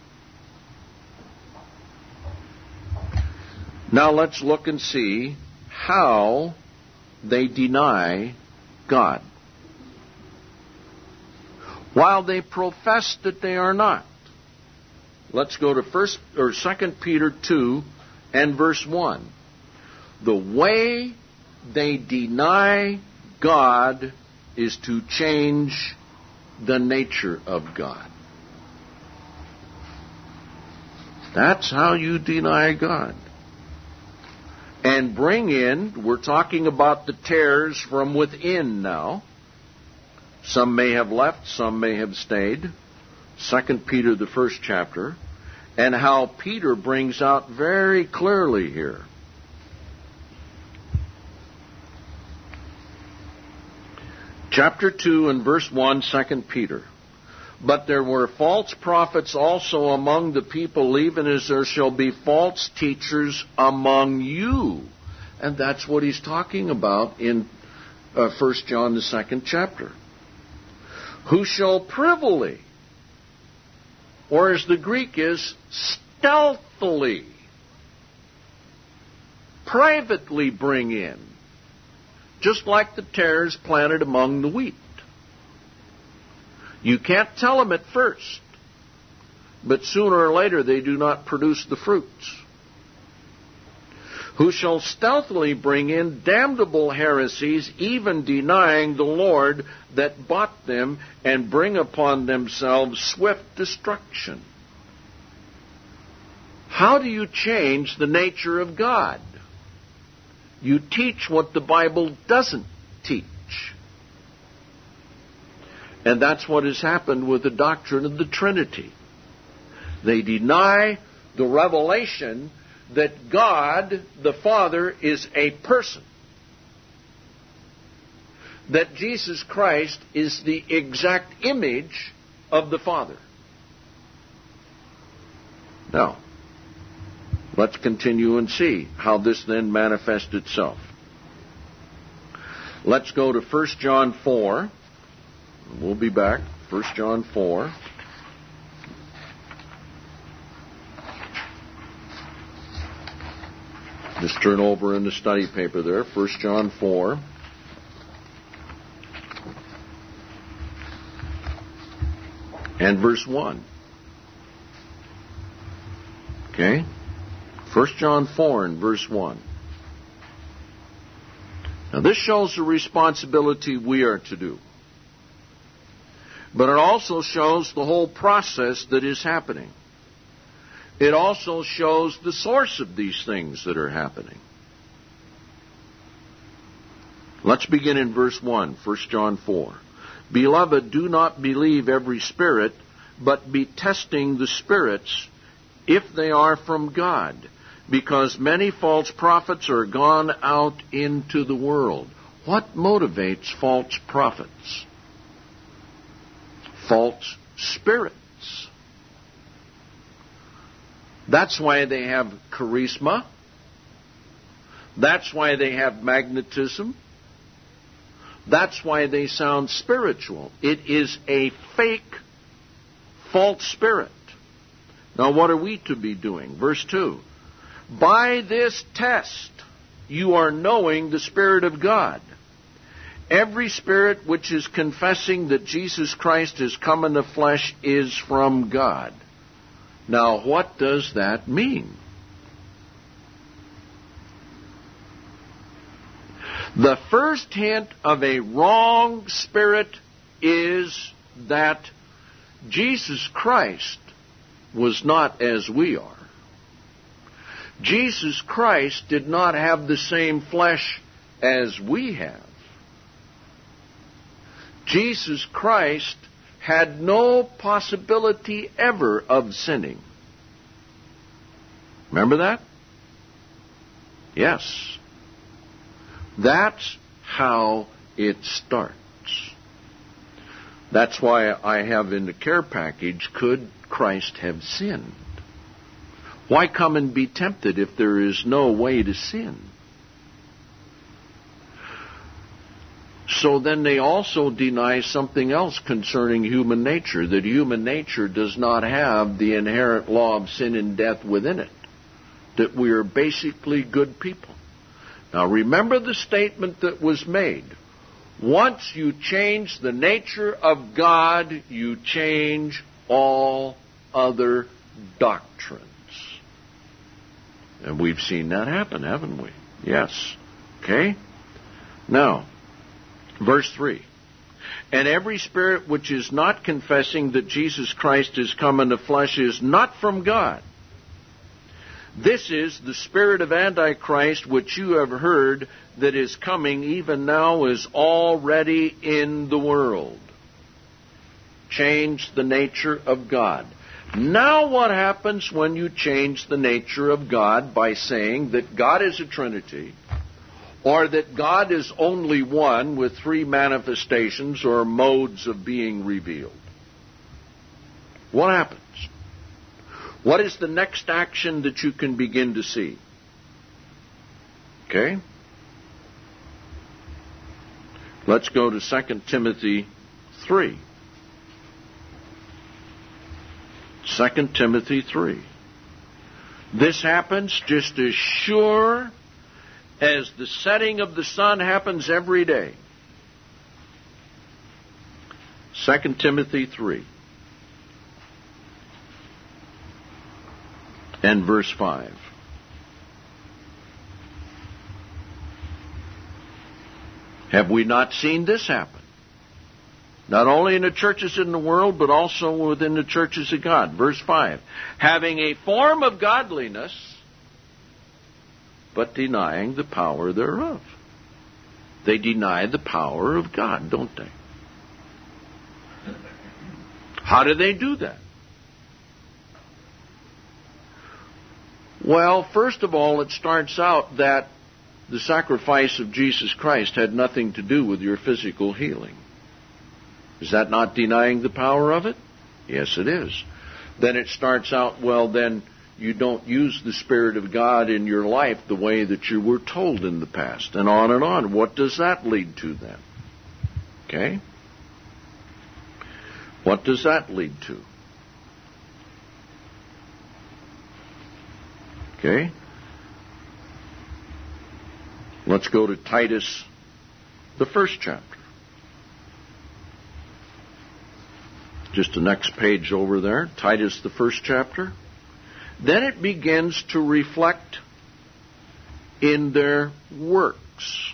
Now let's look and see how they deny God, while they profess that they are not. Let's go to first or Second Peter two and verse one. The way they deny God is to change the nature of God. That's how you deny God. And bring in, we're talking about the tares from within now. Some may have left, some may have stayed. Second Peter, the first chapter. And how Peter brings out very clearly here. Chapter two and verse one, Second Peter. But there were false prophets also among the people, even as there shall be false teachers among you. And that's what he's talking about in uh, First John, the second chapter. Who shall privily, or as the Greek is, stealthily, privately bring in, just like the tares planted among the wheat. You can't tell them at first, but sooner or later they do not produce the fruits. Who shall stealthily bring in damnable heresies, even denying the Lord that bought them, and bring upon themselves swift destruction. How do you change the nature of God? You teach what the Bible doesn't teach. And that's what has happened with the doctrine of the Trinity. They deny the revelation that God, the Father, is a person. That Jesus Christ is the exact image of the Father. Now, let's continue and see how this then manifests itself. Let's go to First John four. We'll be back. First John four. Just turn over in the study paper there, First John four. And verse one. Okay? First John four and verse one. Now this shows the responsibility we are to do. But it also shows the whole process that is happening. It also shows the source of these things that are happening. Let's begin in verse one, First John four. Beloved, do not believe every spirit, but be testing the spirits if they are from God, because many false prophets are gone out into the world. What motivates false prophets? False spirits. That's why they have charisma. That's why they have magnetism. That's why they sound spiritual. It is a fake, false spirit. Now what are we to be doing? Verse two. By this test you are knowing the Spirit of God. Every spirit which is confessing that Jesus Christ has come in the flesh is from God. Now, what does that mean? The first hint of a wrong spirit is that Jesus Christ was not as we are. Jesus Christ did not have the same flesh as we have. Jesus Christ had no possibility ever of sinning. Remember that? Yes. That's how it starts. That's why I have in the care package, could Christ have sinned? Why come and be tempted if there is no way to sin? So then they also deny something else concerning human nature, that human nature does not have the inherent law of sin and death within it, that we are basically good people. Now remember the statement that was made. Once you change the nature of God, you change all other doctrines. And we've seen that happen, haven't we? Yes. Okay? Now, verse three. And every spirit which is not confessing that Jesus Christ is come in the flesh is not from God. This is the spirit of Antichrist, which you have heard that is coming, even now is already in the world. Change the nature of God. Now what happens when you change the nature of God by saying that God is a Trinity, or that God is only one with three manifestations or modes of being revealed? What happens? What is the next action that you can begin to see? Okay? Let's go to Second Timothy three. Second Timothy three. This happens just as sure as the setting of the sun happens every day. Second Timothy three and verse five. Have we not seen this happen? Not only in the churches in the world, but also within the churches of God. Verse five. Having a form of godliness, but denying the power thereof. They deny the power of God, don't they? How do they do that? Well, first of all, it starts out that the sacrifice of Jesus Christ had nothing to do with your physical healing. Is that not denying the power of it? Yes, it is. Then it starts out, well, then you don't use the Spirit of God in your life the way that you were told in the past, and on and on. What does that lead to then? Okay? What does that lead to? Okay? Let's go to Titus, the first chapter. Just the next page over there, Titus, the first chapter. Then it begins to reflect in their works.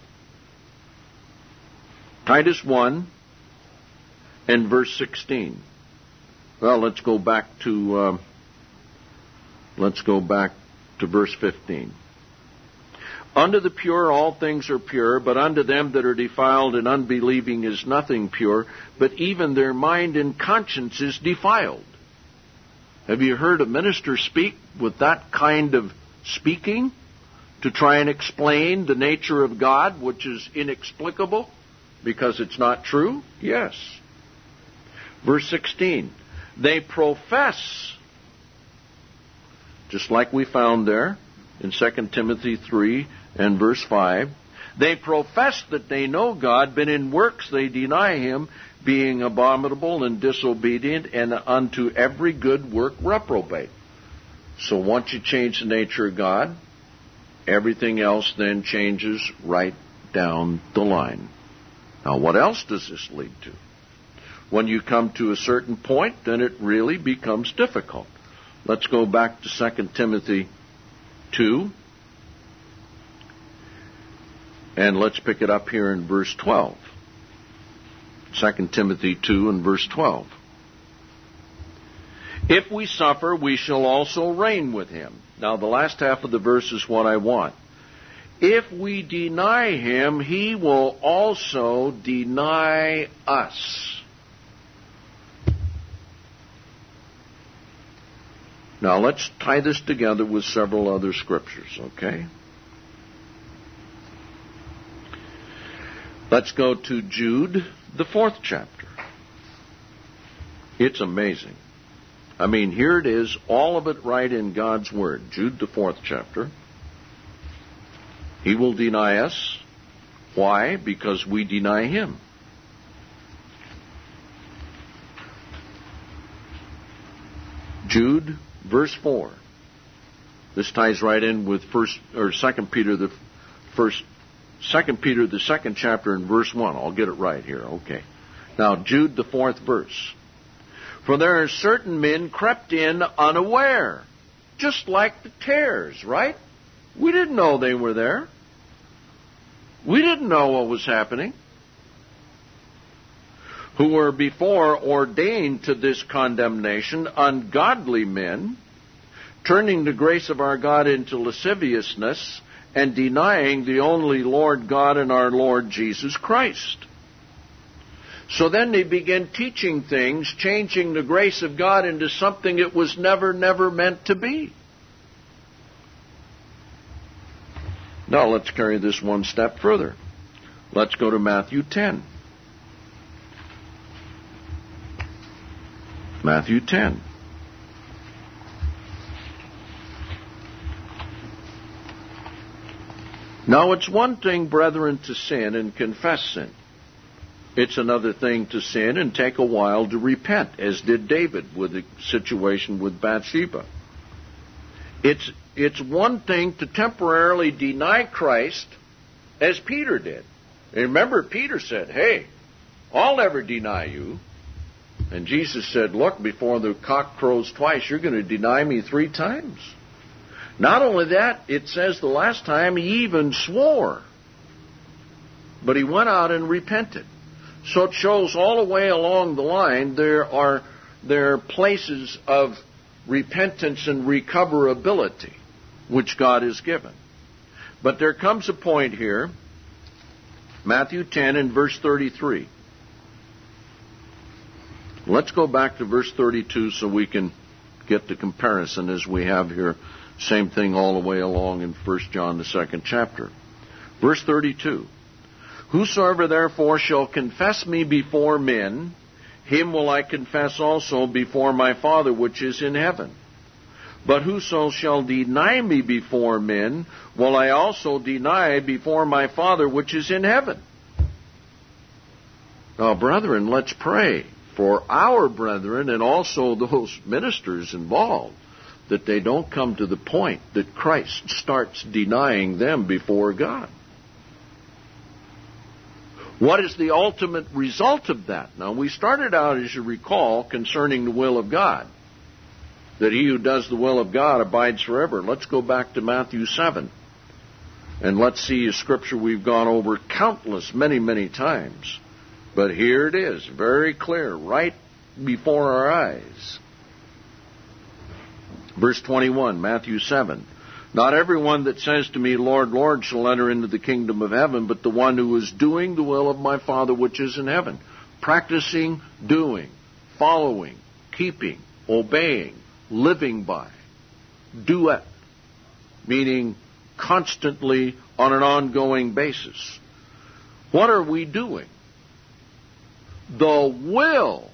Titus one and verse sixteen. Well, let's go back to uh, let's go back to verse fifteen. Unto the pure all things are pure, but unto them that are defiled and unbelieving is nothing pure, but even their mind and conscience is defiled. Have you heard a minister speak with that kind of speaking to try and explain the nature of God, which is inexplicable because it's not true? Yes. Verse sixteen. They profess, just like we found there in Second Timothy three and verse five, they profess that they know God, but in works they deny Him, being abominable and disobedient, and unto every good work reprobate. So once you change the nature of God, everything else then changes right down the line. Now, what else does this lead to? When you come to a certain point, then it really becomes difficult. Let's go back to Second Timothy two. And let's pick it up here in verse twelve. Second Timothy two and verse twelve. If we suffer, we shall also reign with Him. Now, the last half of the verse is what I want. If we deny Him, He will also deny us. Now, let's tie this together with several other scriptures, okay? Let's go to Jude, the fourth chapter. It's amazing. I mean, here it is, all of it right in God's Word. Jude, the fourth chapter. He will deny us. Why? Because we deny Him. Jude, verse four. This ties right in with First or Second Peter, the first. Second Peter, the second chapter, and verse one. I'll get it right here. Okay. Now, Jude, the fourth verse. For there are certain men crept in unaware, just like the tares, right? We didn't know they were there. We didn't know what was happening. Who were before ordained to this condemnation, ungodly men, turning the grace of our God into lasciviousness, and denying the only Lord God and our Lord Jesus Christ. So then they begin teaching things, changing the grace of God into something it was never, never meant to be. Now let's carry this one step further. Let's go to Matthew ten. Matthew ten. Now, it's one thing, brethren, to sin and confess sin. It's another thing to sin and take a while to repent, as did David with the situation with Bathsheba. It's, it's one thing to temporarily deny Christ, as Peter did. And remember, Peter said, hey, I'll never deny you. And Jesus said, look, before the cock crows twice, you're going to deny me three times. Not only that, it says the last time he even swore. But he went out and repented. So it shows all the way along the line there are, there are places of repentance and recoverability which God has given. But there comes a point here, Matthew ten and verse thirty-three. Let's go back to verse thirty-two so we can get the comparison as we have here. Same thing all the way along in First John, the second chapter. Verse thirty-two. Whosoever therefore shall confess me before men, him will I confess also before my Father which is in heaven. But whoso shall deny me before men, will I also deny before my Father which is in heaven. Now, brethren, let's pray for our brethren and also those ministers involved, that they don't come to the point that Christ starts denying them before God. What is the ultimate result of that? Now, we started out, as you recall, concerning the will of God, that he who does the will of God abides forever. Let's go back to Matthew seven, and let's see a scripture we've gone over countless, many, many times. But here it is, very clear, right before our eyes. Verse twenty-one, Matthew seven. Not everyone that says to me, Lord, Lord, shall enter into the kingdom of heaven, but the one who is doing the will of my Father which is in heaven. Practicing, doing, following, keeping, obeying, living by. Duet, meaning constantly on an ongoing basis. What are we doing? The will.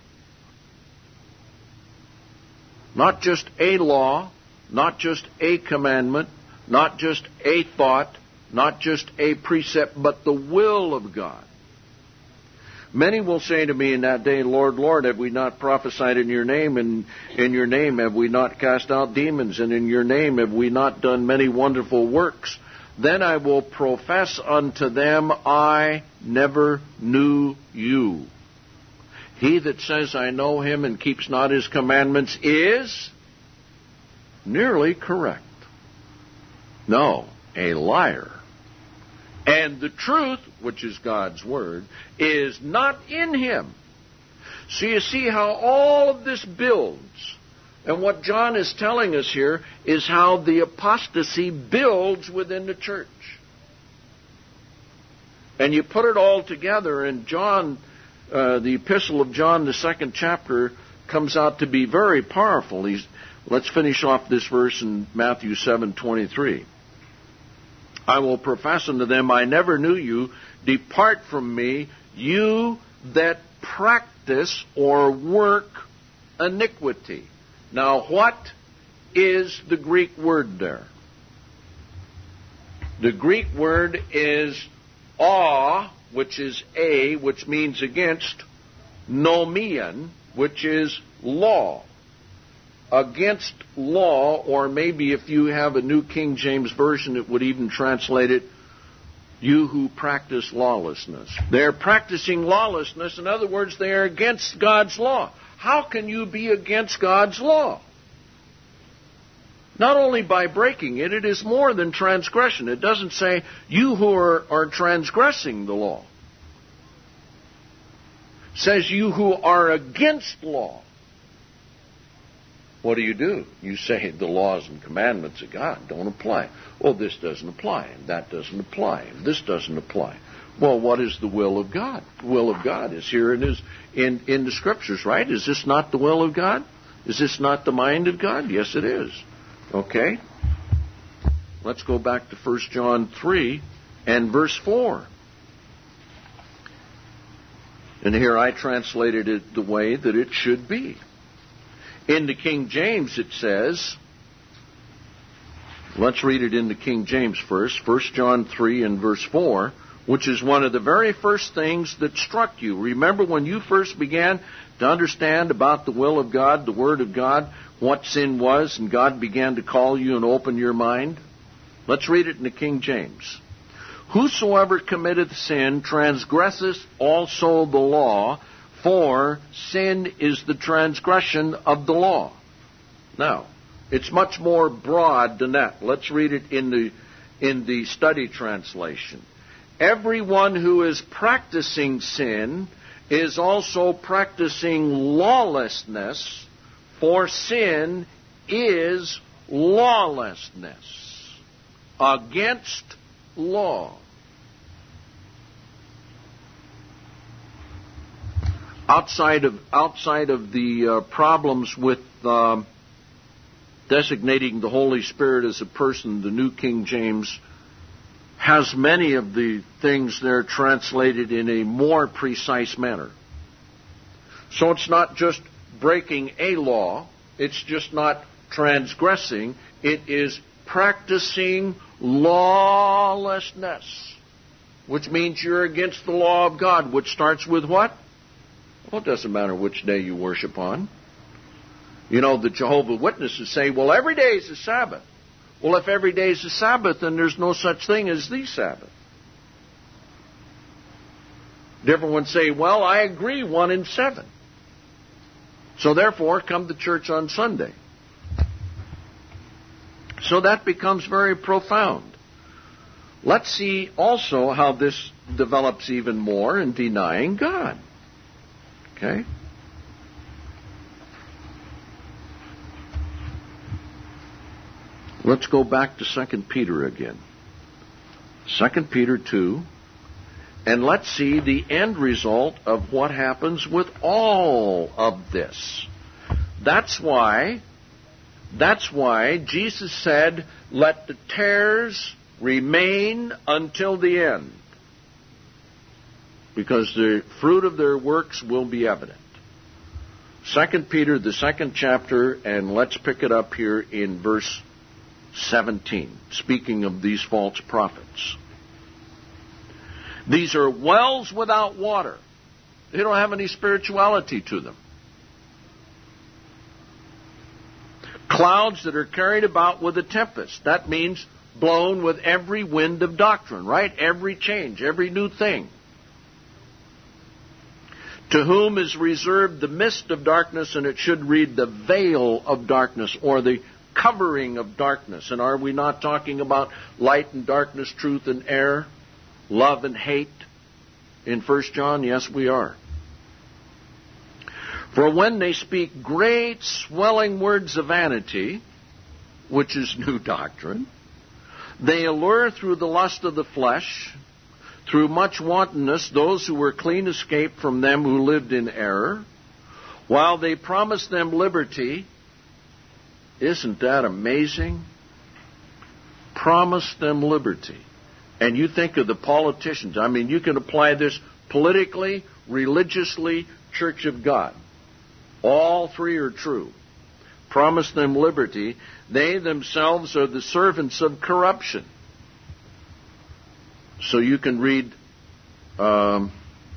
Not just a law, not just a commandment, not just a thought, not just a precept, but the will of God. Many will say to me in that day, Lord, Lord, have we not prophesied in your name, and in your name have we not cast out demons, and in your name have we not done many wonderful works? Then I will profess unto them, I never knew you. He that says, I know him and keeps not his commandments is nearly correct. No, a liar. And the truth, which is God's word, is not in him. So you see how all of this builds. And what John is telling us here is how the apostasy builds within the church. And you put it all together, and John, uh, the epistle of John, the second chapter, comes out to be very powerful. He's, let's finish off this verse in Matthew seven twenty-three. I will profess unto them, I never knew you. Depart from me, you that practice or work iniquity. Now, what is the Greek word there? The Greek word is a, which is a, which means against, nomeon, which is law. Against law, or maybe if you have a New King James Version, it would even translate it, you who practice lawlessness. They're practicing lawlessness. In other words, they are against God's law. How can you be against God's law? Not only by breaking it, it is more than transgression. It doesn't say you who are, are transgressing the law. It says you who are against law. What do you do? You say the laws and commandments of God don't apply. Well, this doesn't apply, and that doesn't apply, and this doesn't apply. Well, what is the will of God? The will of God is here in, his, in, in the Scriptures, right? Is this not the will of God? Is this not the mind of God? Yes, it is. Okay? Let's go back to First John three and verse four. And here I translated it the way that it should be. In the King James it says, let's read it in the King James first, First John three and verse four, which is one of the very first things that struck you. Remember when you first began to understand about the will of God, the Word of God, what sin was, and God began to call you and open your mind? Let's read it in the King James. Whosoever committeth sin transgresseth also the law, for sin is the transgression of the law. Now, it's much more broad than that. Let's read it in the in the study translation. Everyone who is practicing sin is also practicing lawlessness, for sin is lawlessness, against law. Outside of outside of the uh, problems with um, designating the Holy Spirit as a person, the New King James has many of the things there translated in a more precise manner. So it's not just breaking a law, it's just not transgressing, it is practicing lawlessness, which means you're against the law of God, which starts with what? Well, it doesn't matter which day you worship on. You know, the Jehovah's Witnesses say, well, every day is a Sabbath. Well, if every day is a Sabbath, then there's no such thing as the Sabbath. Different ones say, well, I agree, one in seven. So therefore, come to church on Sunday. So that becomes very profound. Let's see also how this develops even more in denying God. Okay? Let's go back to Second Peter again. Second Peter two. And let's see the end result of what happens with all of this. That's why, that's why Jesus said, let the tares remain until the end, because the fruit of their works will be evident. Second Peter, the second chapter, and let's pick it up here in verse seventeen, speaking of these false prophets. These are wells without water. They don't have any spirituality to them. Clouds that are carried about with a tempest. That means blown with every wind of doctrine, right? Every change, every new thing. To whom is reserved the mist of darkness, and it should read the veil of darkness, or the covering of darkness. And are we not talking about light and darkness, truth and error, love and hate in First John? Yes, we are. For when they speak great swelling words of vanity, which is new doctrine, they allure through the lust of the flesh, through much wantonness, those who were clean escaped from them who lived in error, while they promise them liberty. Isn't that amazing? Promise them liberty. And you think of the politicians. I mean, you can apply this politically, religiously, Church of God. All three are true. Promise them liberty. They themselves are the servants of corruption. So you can read um,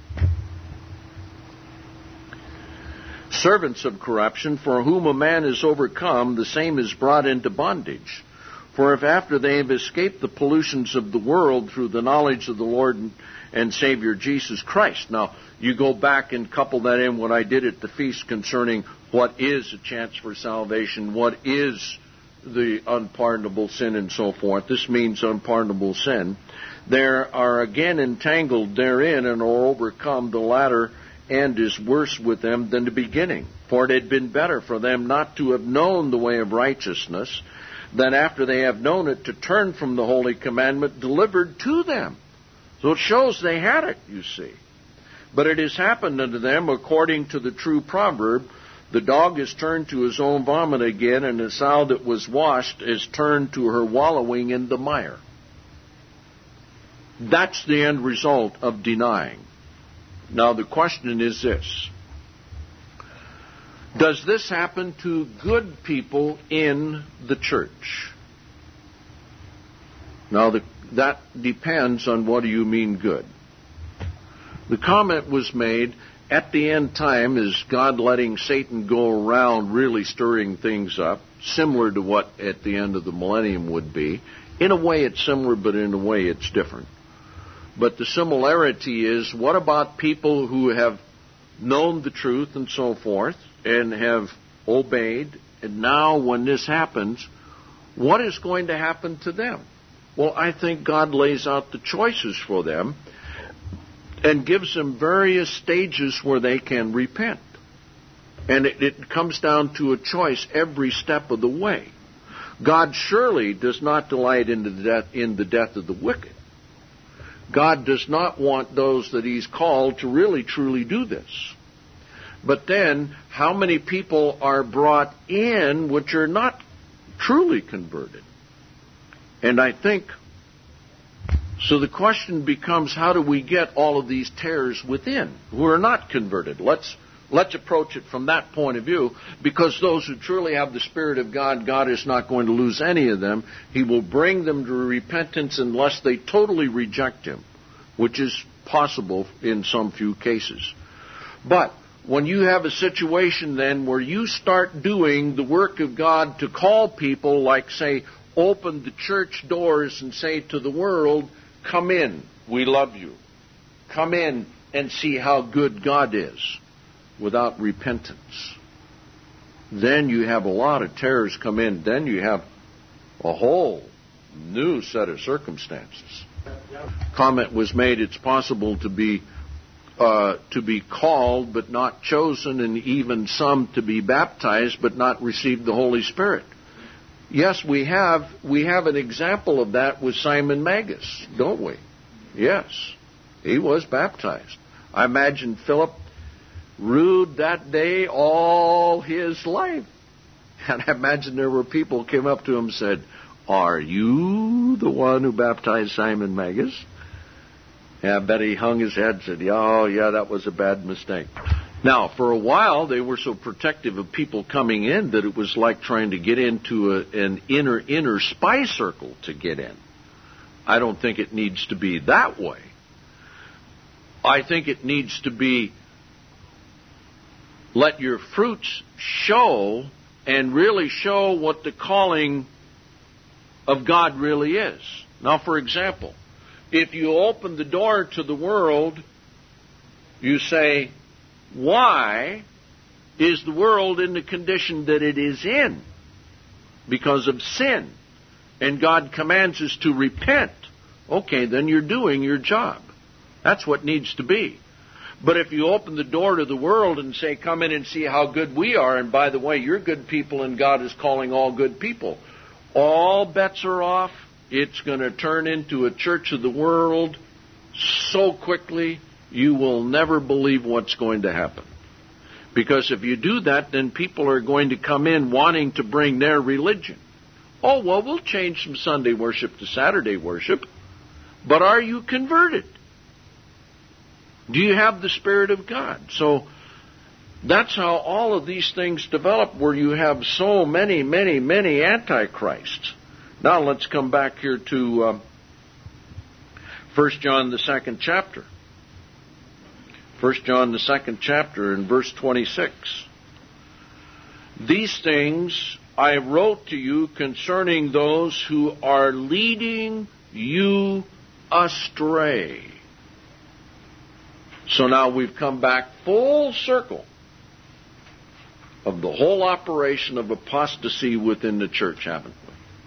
servants of corruption, for whom a man is overcome, the same is brought into bondage. For if after they have escaped the pollutions of the world through the knowledge of the Lord and Savior Jesus Christ. Now, you go back and couple that in what I did at the feast concerning what is a chance for salvation, what is the unpardonable sin, and so forth. This means unpardonable sin. There are again entangled therein and are overcome. The latter end is worse with them than the beginning. For it had been better for them not to have known the way of righteousness, than after they have known it to turn from the holy commandment delivered to them. So it shows they had it, you see. But it has happened unto them according to the true proverb, the dog is turned to his own vomit again, and the sow that was washed is turned to her wallowing in the mire. That's the end result of denying. Now the question is this. Does this happen to good people in the church? Now, the, that depends on what do you mean good. The comment was made, at the end time, is God letting Satan go around really stirring things up, similar to what at the end of the millennium would be. In a way it's similar, but in a way it's different. But the similarity is, what about people who have known the truth and so forth and have obeyed, and now when this happens, what is going to happen to them? Well, I think God lays out the choices for them and gives them various stages where they can repent. And it, it comes down to a choice every step of the way. God surely does not delight in the death, in the death of the wicked. God does not want those that He's called to really truly do this. But then, how many people are brought in which are not truly converted? And I think, so the question becomes, how do we get all of these tares within who are not converted? Let's let's approach it from that point of view, because those who truly have the Spirit of God, God is not going to lose any of them. He will bring them to repentance unless they totally reject Him, which is possible in some few cases. But when you have a situation then where you start doing the work of God to call people, like, say, open the church doors and say to the world, come in, we love you. Come in and see how good God is, without repentance. Then you have a lot of tares come in. Then you have a whole new set of circumstances. Comment was made, it's possible to be uh, to be called but not chosen, and even some to be baptized but not receive the Holy Spirit. Yes, we have we have an example of that with Simon Magus, don't we? Yes, he was baptized. I imagine Philip rude that day all his life. And I imagine there were people who came up to him and said, are you the one who baptized Simon Magus? Yeah, I bet he hung his head and said, yeah, oh, yeah, that was a bad mistake. Now, for a while, they were so protective of people coming in that it was like trying to get into a, an inner, inner spy circle to get in. I don't think it needs to be that way. I think it needs to be, let your fruits show and really show what the calling of God really is. Now, for example, if you open the door to the world, you say, why is the world in the condition that it is in? Because of sin. And God commands us to repent. Okay, then you're doing your job. That's what needs to be. But if you open the door to the world and say, come in and see how good we are, and by the way, you're good people and God is calling all good people, all bets are off. It's going to turn into a church of the world so quickly, you will never believe what's going to happen. Because if you do that, then people are going to come in wanting to bring their religion. Oh, well, we'll change from Sunday worship to Saturday worship. But are you converted? Do you have the Spirit of God? So that's how all of these things develop, where you have so many, many, many antichrists. Now let's come back here to uh, First John, the second chapter. First John, the second chapter, in verse twenty-six. These things I wrote to you concerning those who are leading you astray. So now we've come back full circle of the whole operation of apostasy within the church, haven't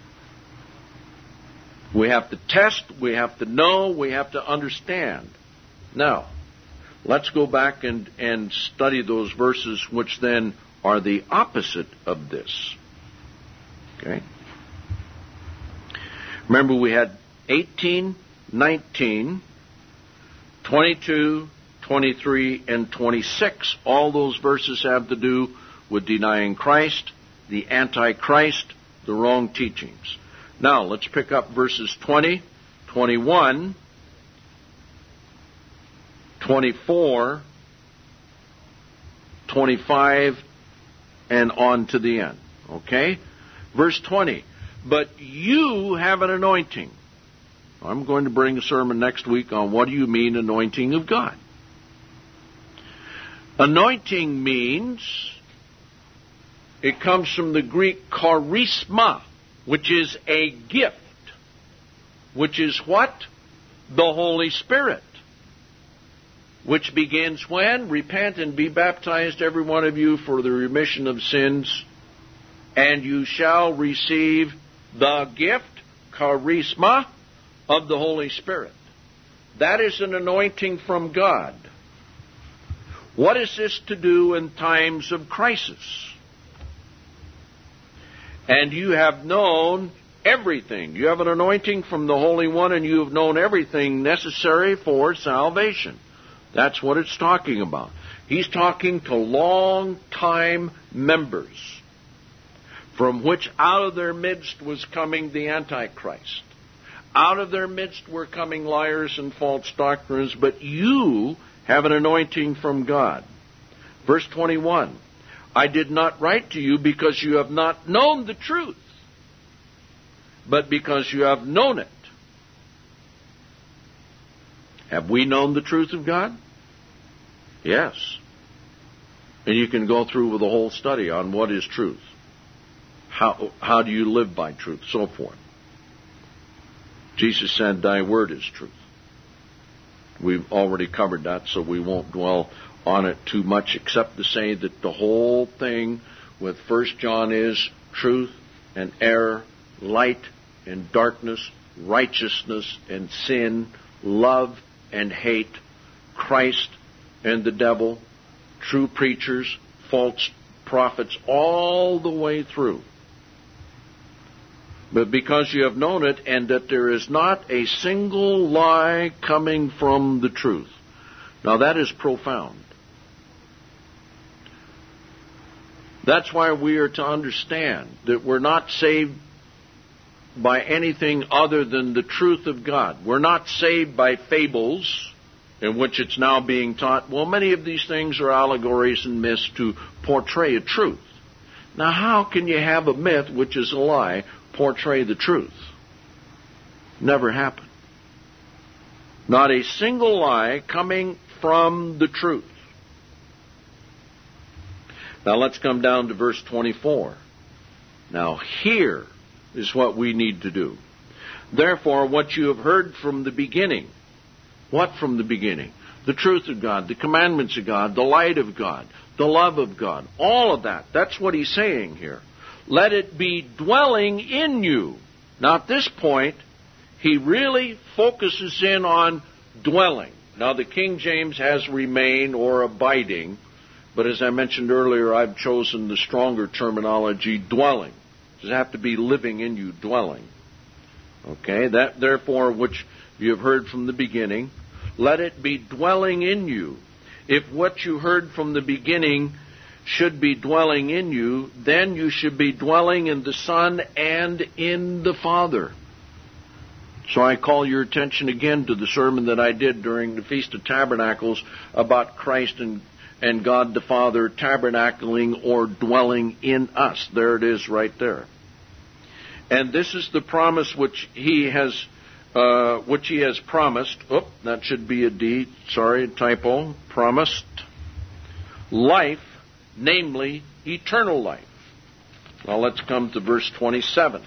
we? We have to test, we have to know, we have to understand. Now, let's go back and, and study those verses which then are the opposite of this. Okay? Remember, we had eighteen, nineteen, twenty-two, twenty-three, and twenty-six. All those verses have to do with denying Christ, the Antichrist, the wrong teachings. Now, let's pick up verses twenty, twenty-one, twenty-four, twenty-five, and on to the end. Okay? Verse twenty. But you have an anointing. I'm going to bring a sermon next week on what do you mean anointing of God. Anointing means, it comes from the Greek charisma, which is a gift. Which is what? the Holy Spirit, which begins when? Repent and be baptized, every one of you, for the remission of sins, and you shall receive the gift, charisma, of the Holy Spirit. That is an anointing from God. What is this to do in times of crisis? And you have known everything. You have an anointing from the Holy One, and you have known everything necessary for salvation. That's what it's talking about. He's talking to long-time members, from which out of their midst was coming the Antichrist. Out of their midst were coming liars and false doctrines, but you have an anointing from God. Verse twenty-one, I did not write to you because you have not known the truth, but because you have known it. Have we known the truth of God? Yes. And you can go through with a whole study on what is truth. How, how do you live by truth? So forth. Jesus said, thy word is truth. We've already covered that, so we won't dwell on it too much, except to say that the whole thing with First John is truth and error, light and darkness, righteousness and sin, love and hate, Christ and the devil, true preachers, false prophets, all the way through. But because you have known it, and that there is not a single lie coming from the truth. Now that is profound. That's why we are to understand that we're not saved by anything other than the truth of God. We're not saved by fables, in which it's now being taught, well, many of these things are allegories and myths to portray a truth. Now, how can you have a myth, which is a lie, portray the truth? Never happened. Not a single lie coming from the truth. Now let's come down to verse twenty-four. Now here is what we need to do. Therefore, what you have heard from the beginning. What from the beginning? The truth of God, the commandments of God, the light of God, the love of God. All of that. That's what he's saying here. Let it be dwelling in you. Now at this point, he really focuses in on dwelling. Now the King James has remain or abiding, but as I mentioned earlier, I've chosen the stronger terminology, dwelling. It doesn't have to be living in you, dwelling. Okay, that therefore which you have heard from the beginning, let it be dwelling in you. If what you heard from the beginning should be dwelling in you, then you should be dwelling in the Son and in the Father. So I call your attention again to the sermon that I did during the Feast of Tabernacles about Christ and, and God the Father tabernacling or dwelling in us. There it is right there. And this is the promise which he has uh, which he has promised. Oop, that should be a D. Sorry, typo. Promised. Life, namely eternal life. Now let's come to verse twenty-seven.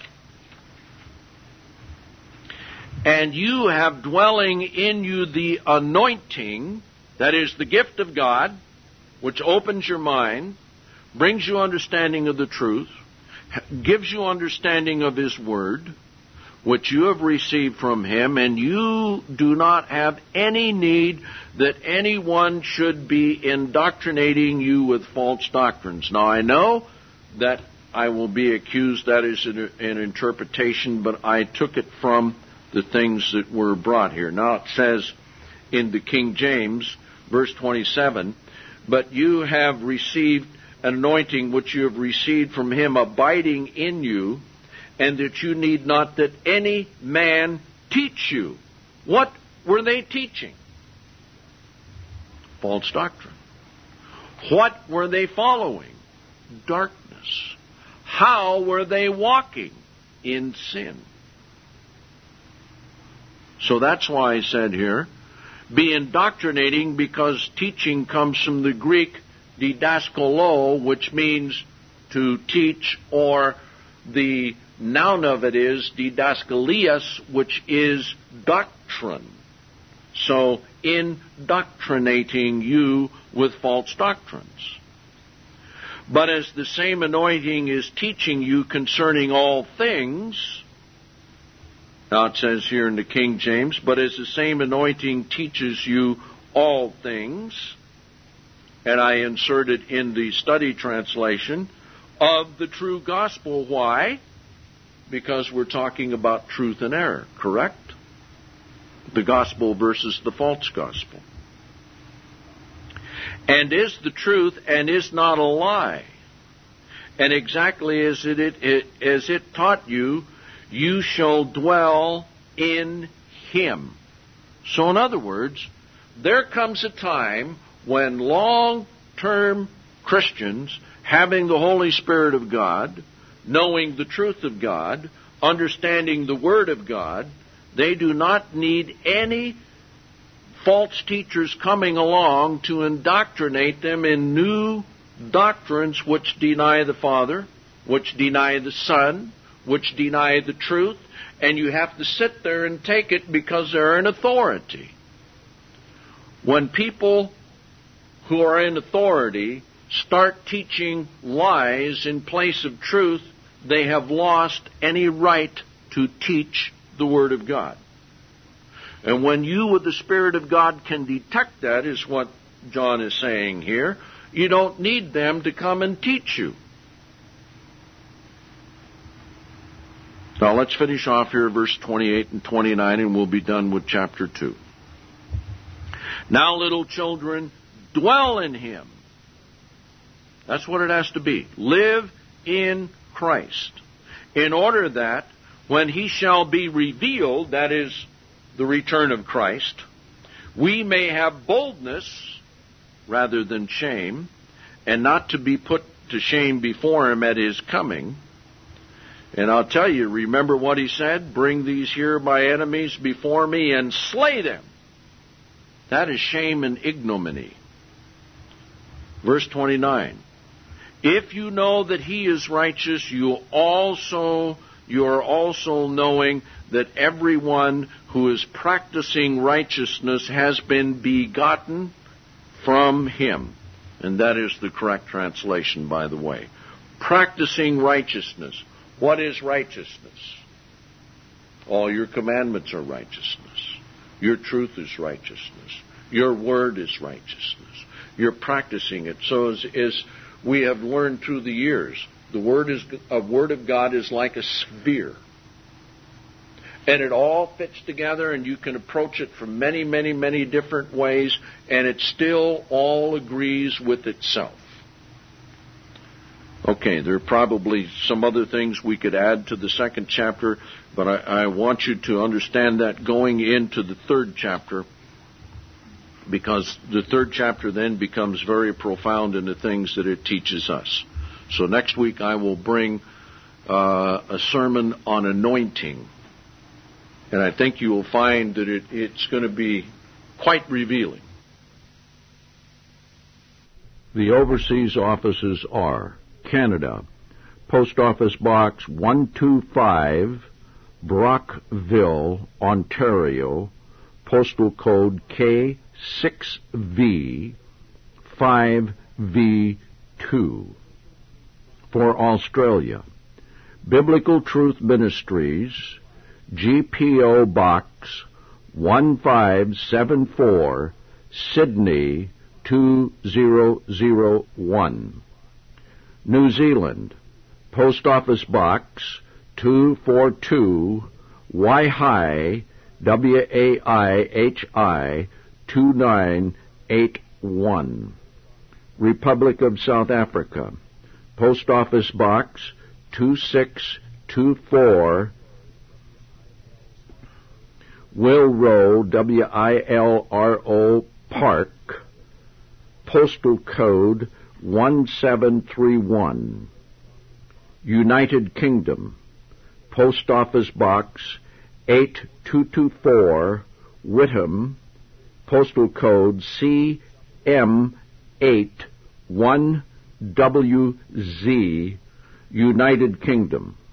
And you have dwelling in you the anointing, that is the gift of God, which opens your mind, brings you understanding of the truth, gives you understanding of His Word, which you have received from Him, and you do not have any need that anyone should be indoctrinating you with false doctrines. Now I know that I will be accused that is an, an interpretation, but I took it from the things that were brought here. Now it says in the King James, verse twenty-seven, but you have received an anointing which you have received from Him abiding in you, and that you need not that any man teach you. What were they teaching? False doctrine. What were they following? Darkness. How were they walking? In sin. So that's why I said here, be indoctrinating, because teaching comes from the Greek didaskalo, which means to teach, or the noun of it is didaskalias, which is doctrine. so indoctrinating you with false doctrines. But as the same anointing is teaching you concerning all things, now it says here in the King James, but as the same anointing teaches you all things, and I inserted in the study translation, of the true gospel. Why? Because we're talking about truth and error, correct? The gospel versus the false gospel. And is the truth and is not a lie. And exactly as it, it as it taught you, you shall dwell in him. So in other words, there comes a time when long-term Christians, having the Holy Spirit of God, knowing the truth of God, understanding the Word of God, they do not need any false teachers coming along to indoctrinate them in new doctrines which deny the Father, which deny the Son, which deny the truth, and you have to sit there and take it because they're in authority. When people who are in authority start teaching lies in place of truth, they have lost any right to teach the Word of God. And when you with the Spirit of God can detect that, is what John is saying here, you don't need them to come and teach you. Now let's finish off here verse twenty-eight and twenty-nine, and we'll be done with chapter two. Now, little children, dwell in him. That's what it has to be. Live in Christ, in order that when he shall be revealed, that is, the return of Christ, we may have boldness rather than shame, and not to be put to shame before him at his coming. And I'll tell you, remember what he said? Bring these here my enemies before me and slay them. That is shame and ignominy. Verse twenty-nine. If you know that he is righteous, you also you are also knowing that everyone who is practicing righteousness has been begotten from him. And that is the correct translation, by the way. Practicing righteousness. What is righteousness? All your commandments are righteousness. Your truth is righteousness. Your word is righteousness. You're practicing it. So as, as we have learned through the years, the word is a word of God is like a sphere. And it all fits together, and you can approach it from many, many, many different ways, and it still all agrees with itself. Okay, there are probably some other things we could add to the second chapter, but I, I want you to understand that going into the third chapter, because the third chapter then becomes very profound in the things that it teaches us. So next week I will bring uh, a sermon on anointing, and I think you will find that it, it's going to be quite revealing. The overseas offices are Canada, Post Office Box one two five, Brockville, Ontario, postal code K six V five V two. For Australia, Biblical Truth Ministries, G P O Box one five seven four, Sydney two zero zero one. New Zealand, Post Office Box two forty-two, Waihi, W A I H I two nine eight one. Republic of South Africa, Post Office Box two six two four, Wilro, W I L R O, Park, postal code one seven three one. United Kingdom, Post Office Box eight two two four, Whitham, postal code C M eight one W Z, United Kingdom.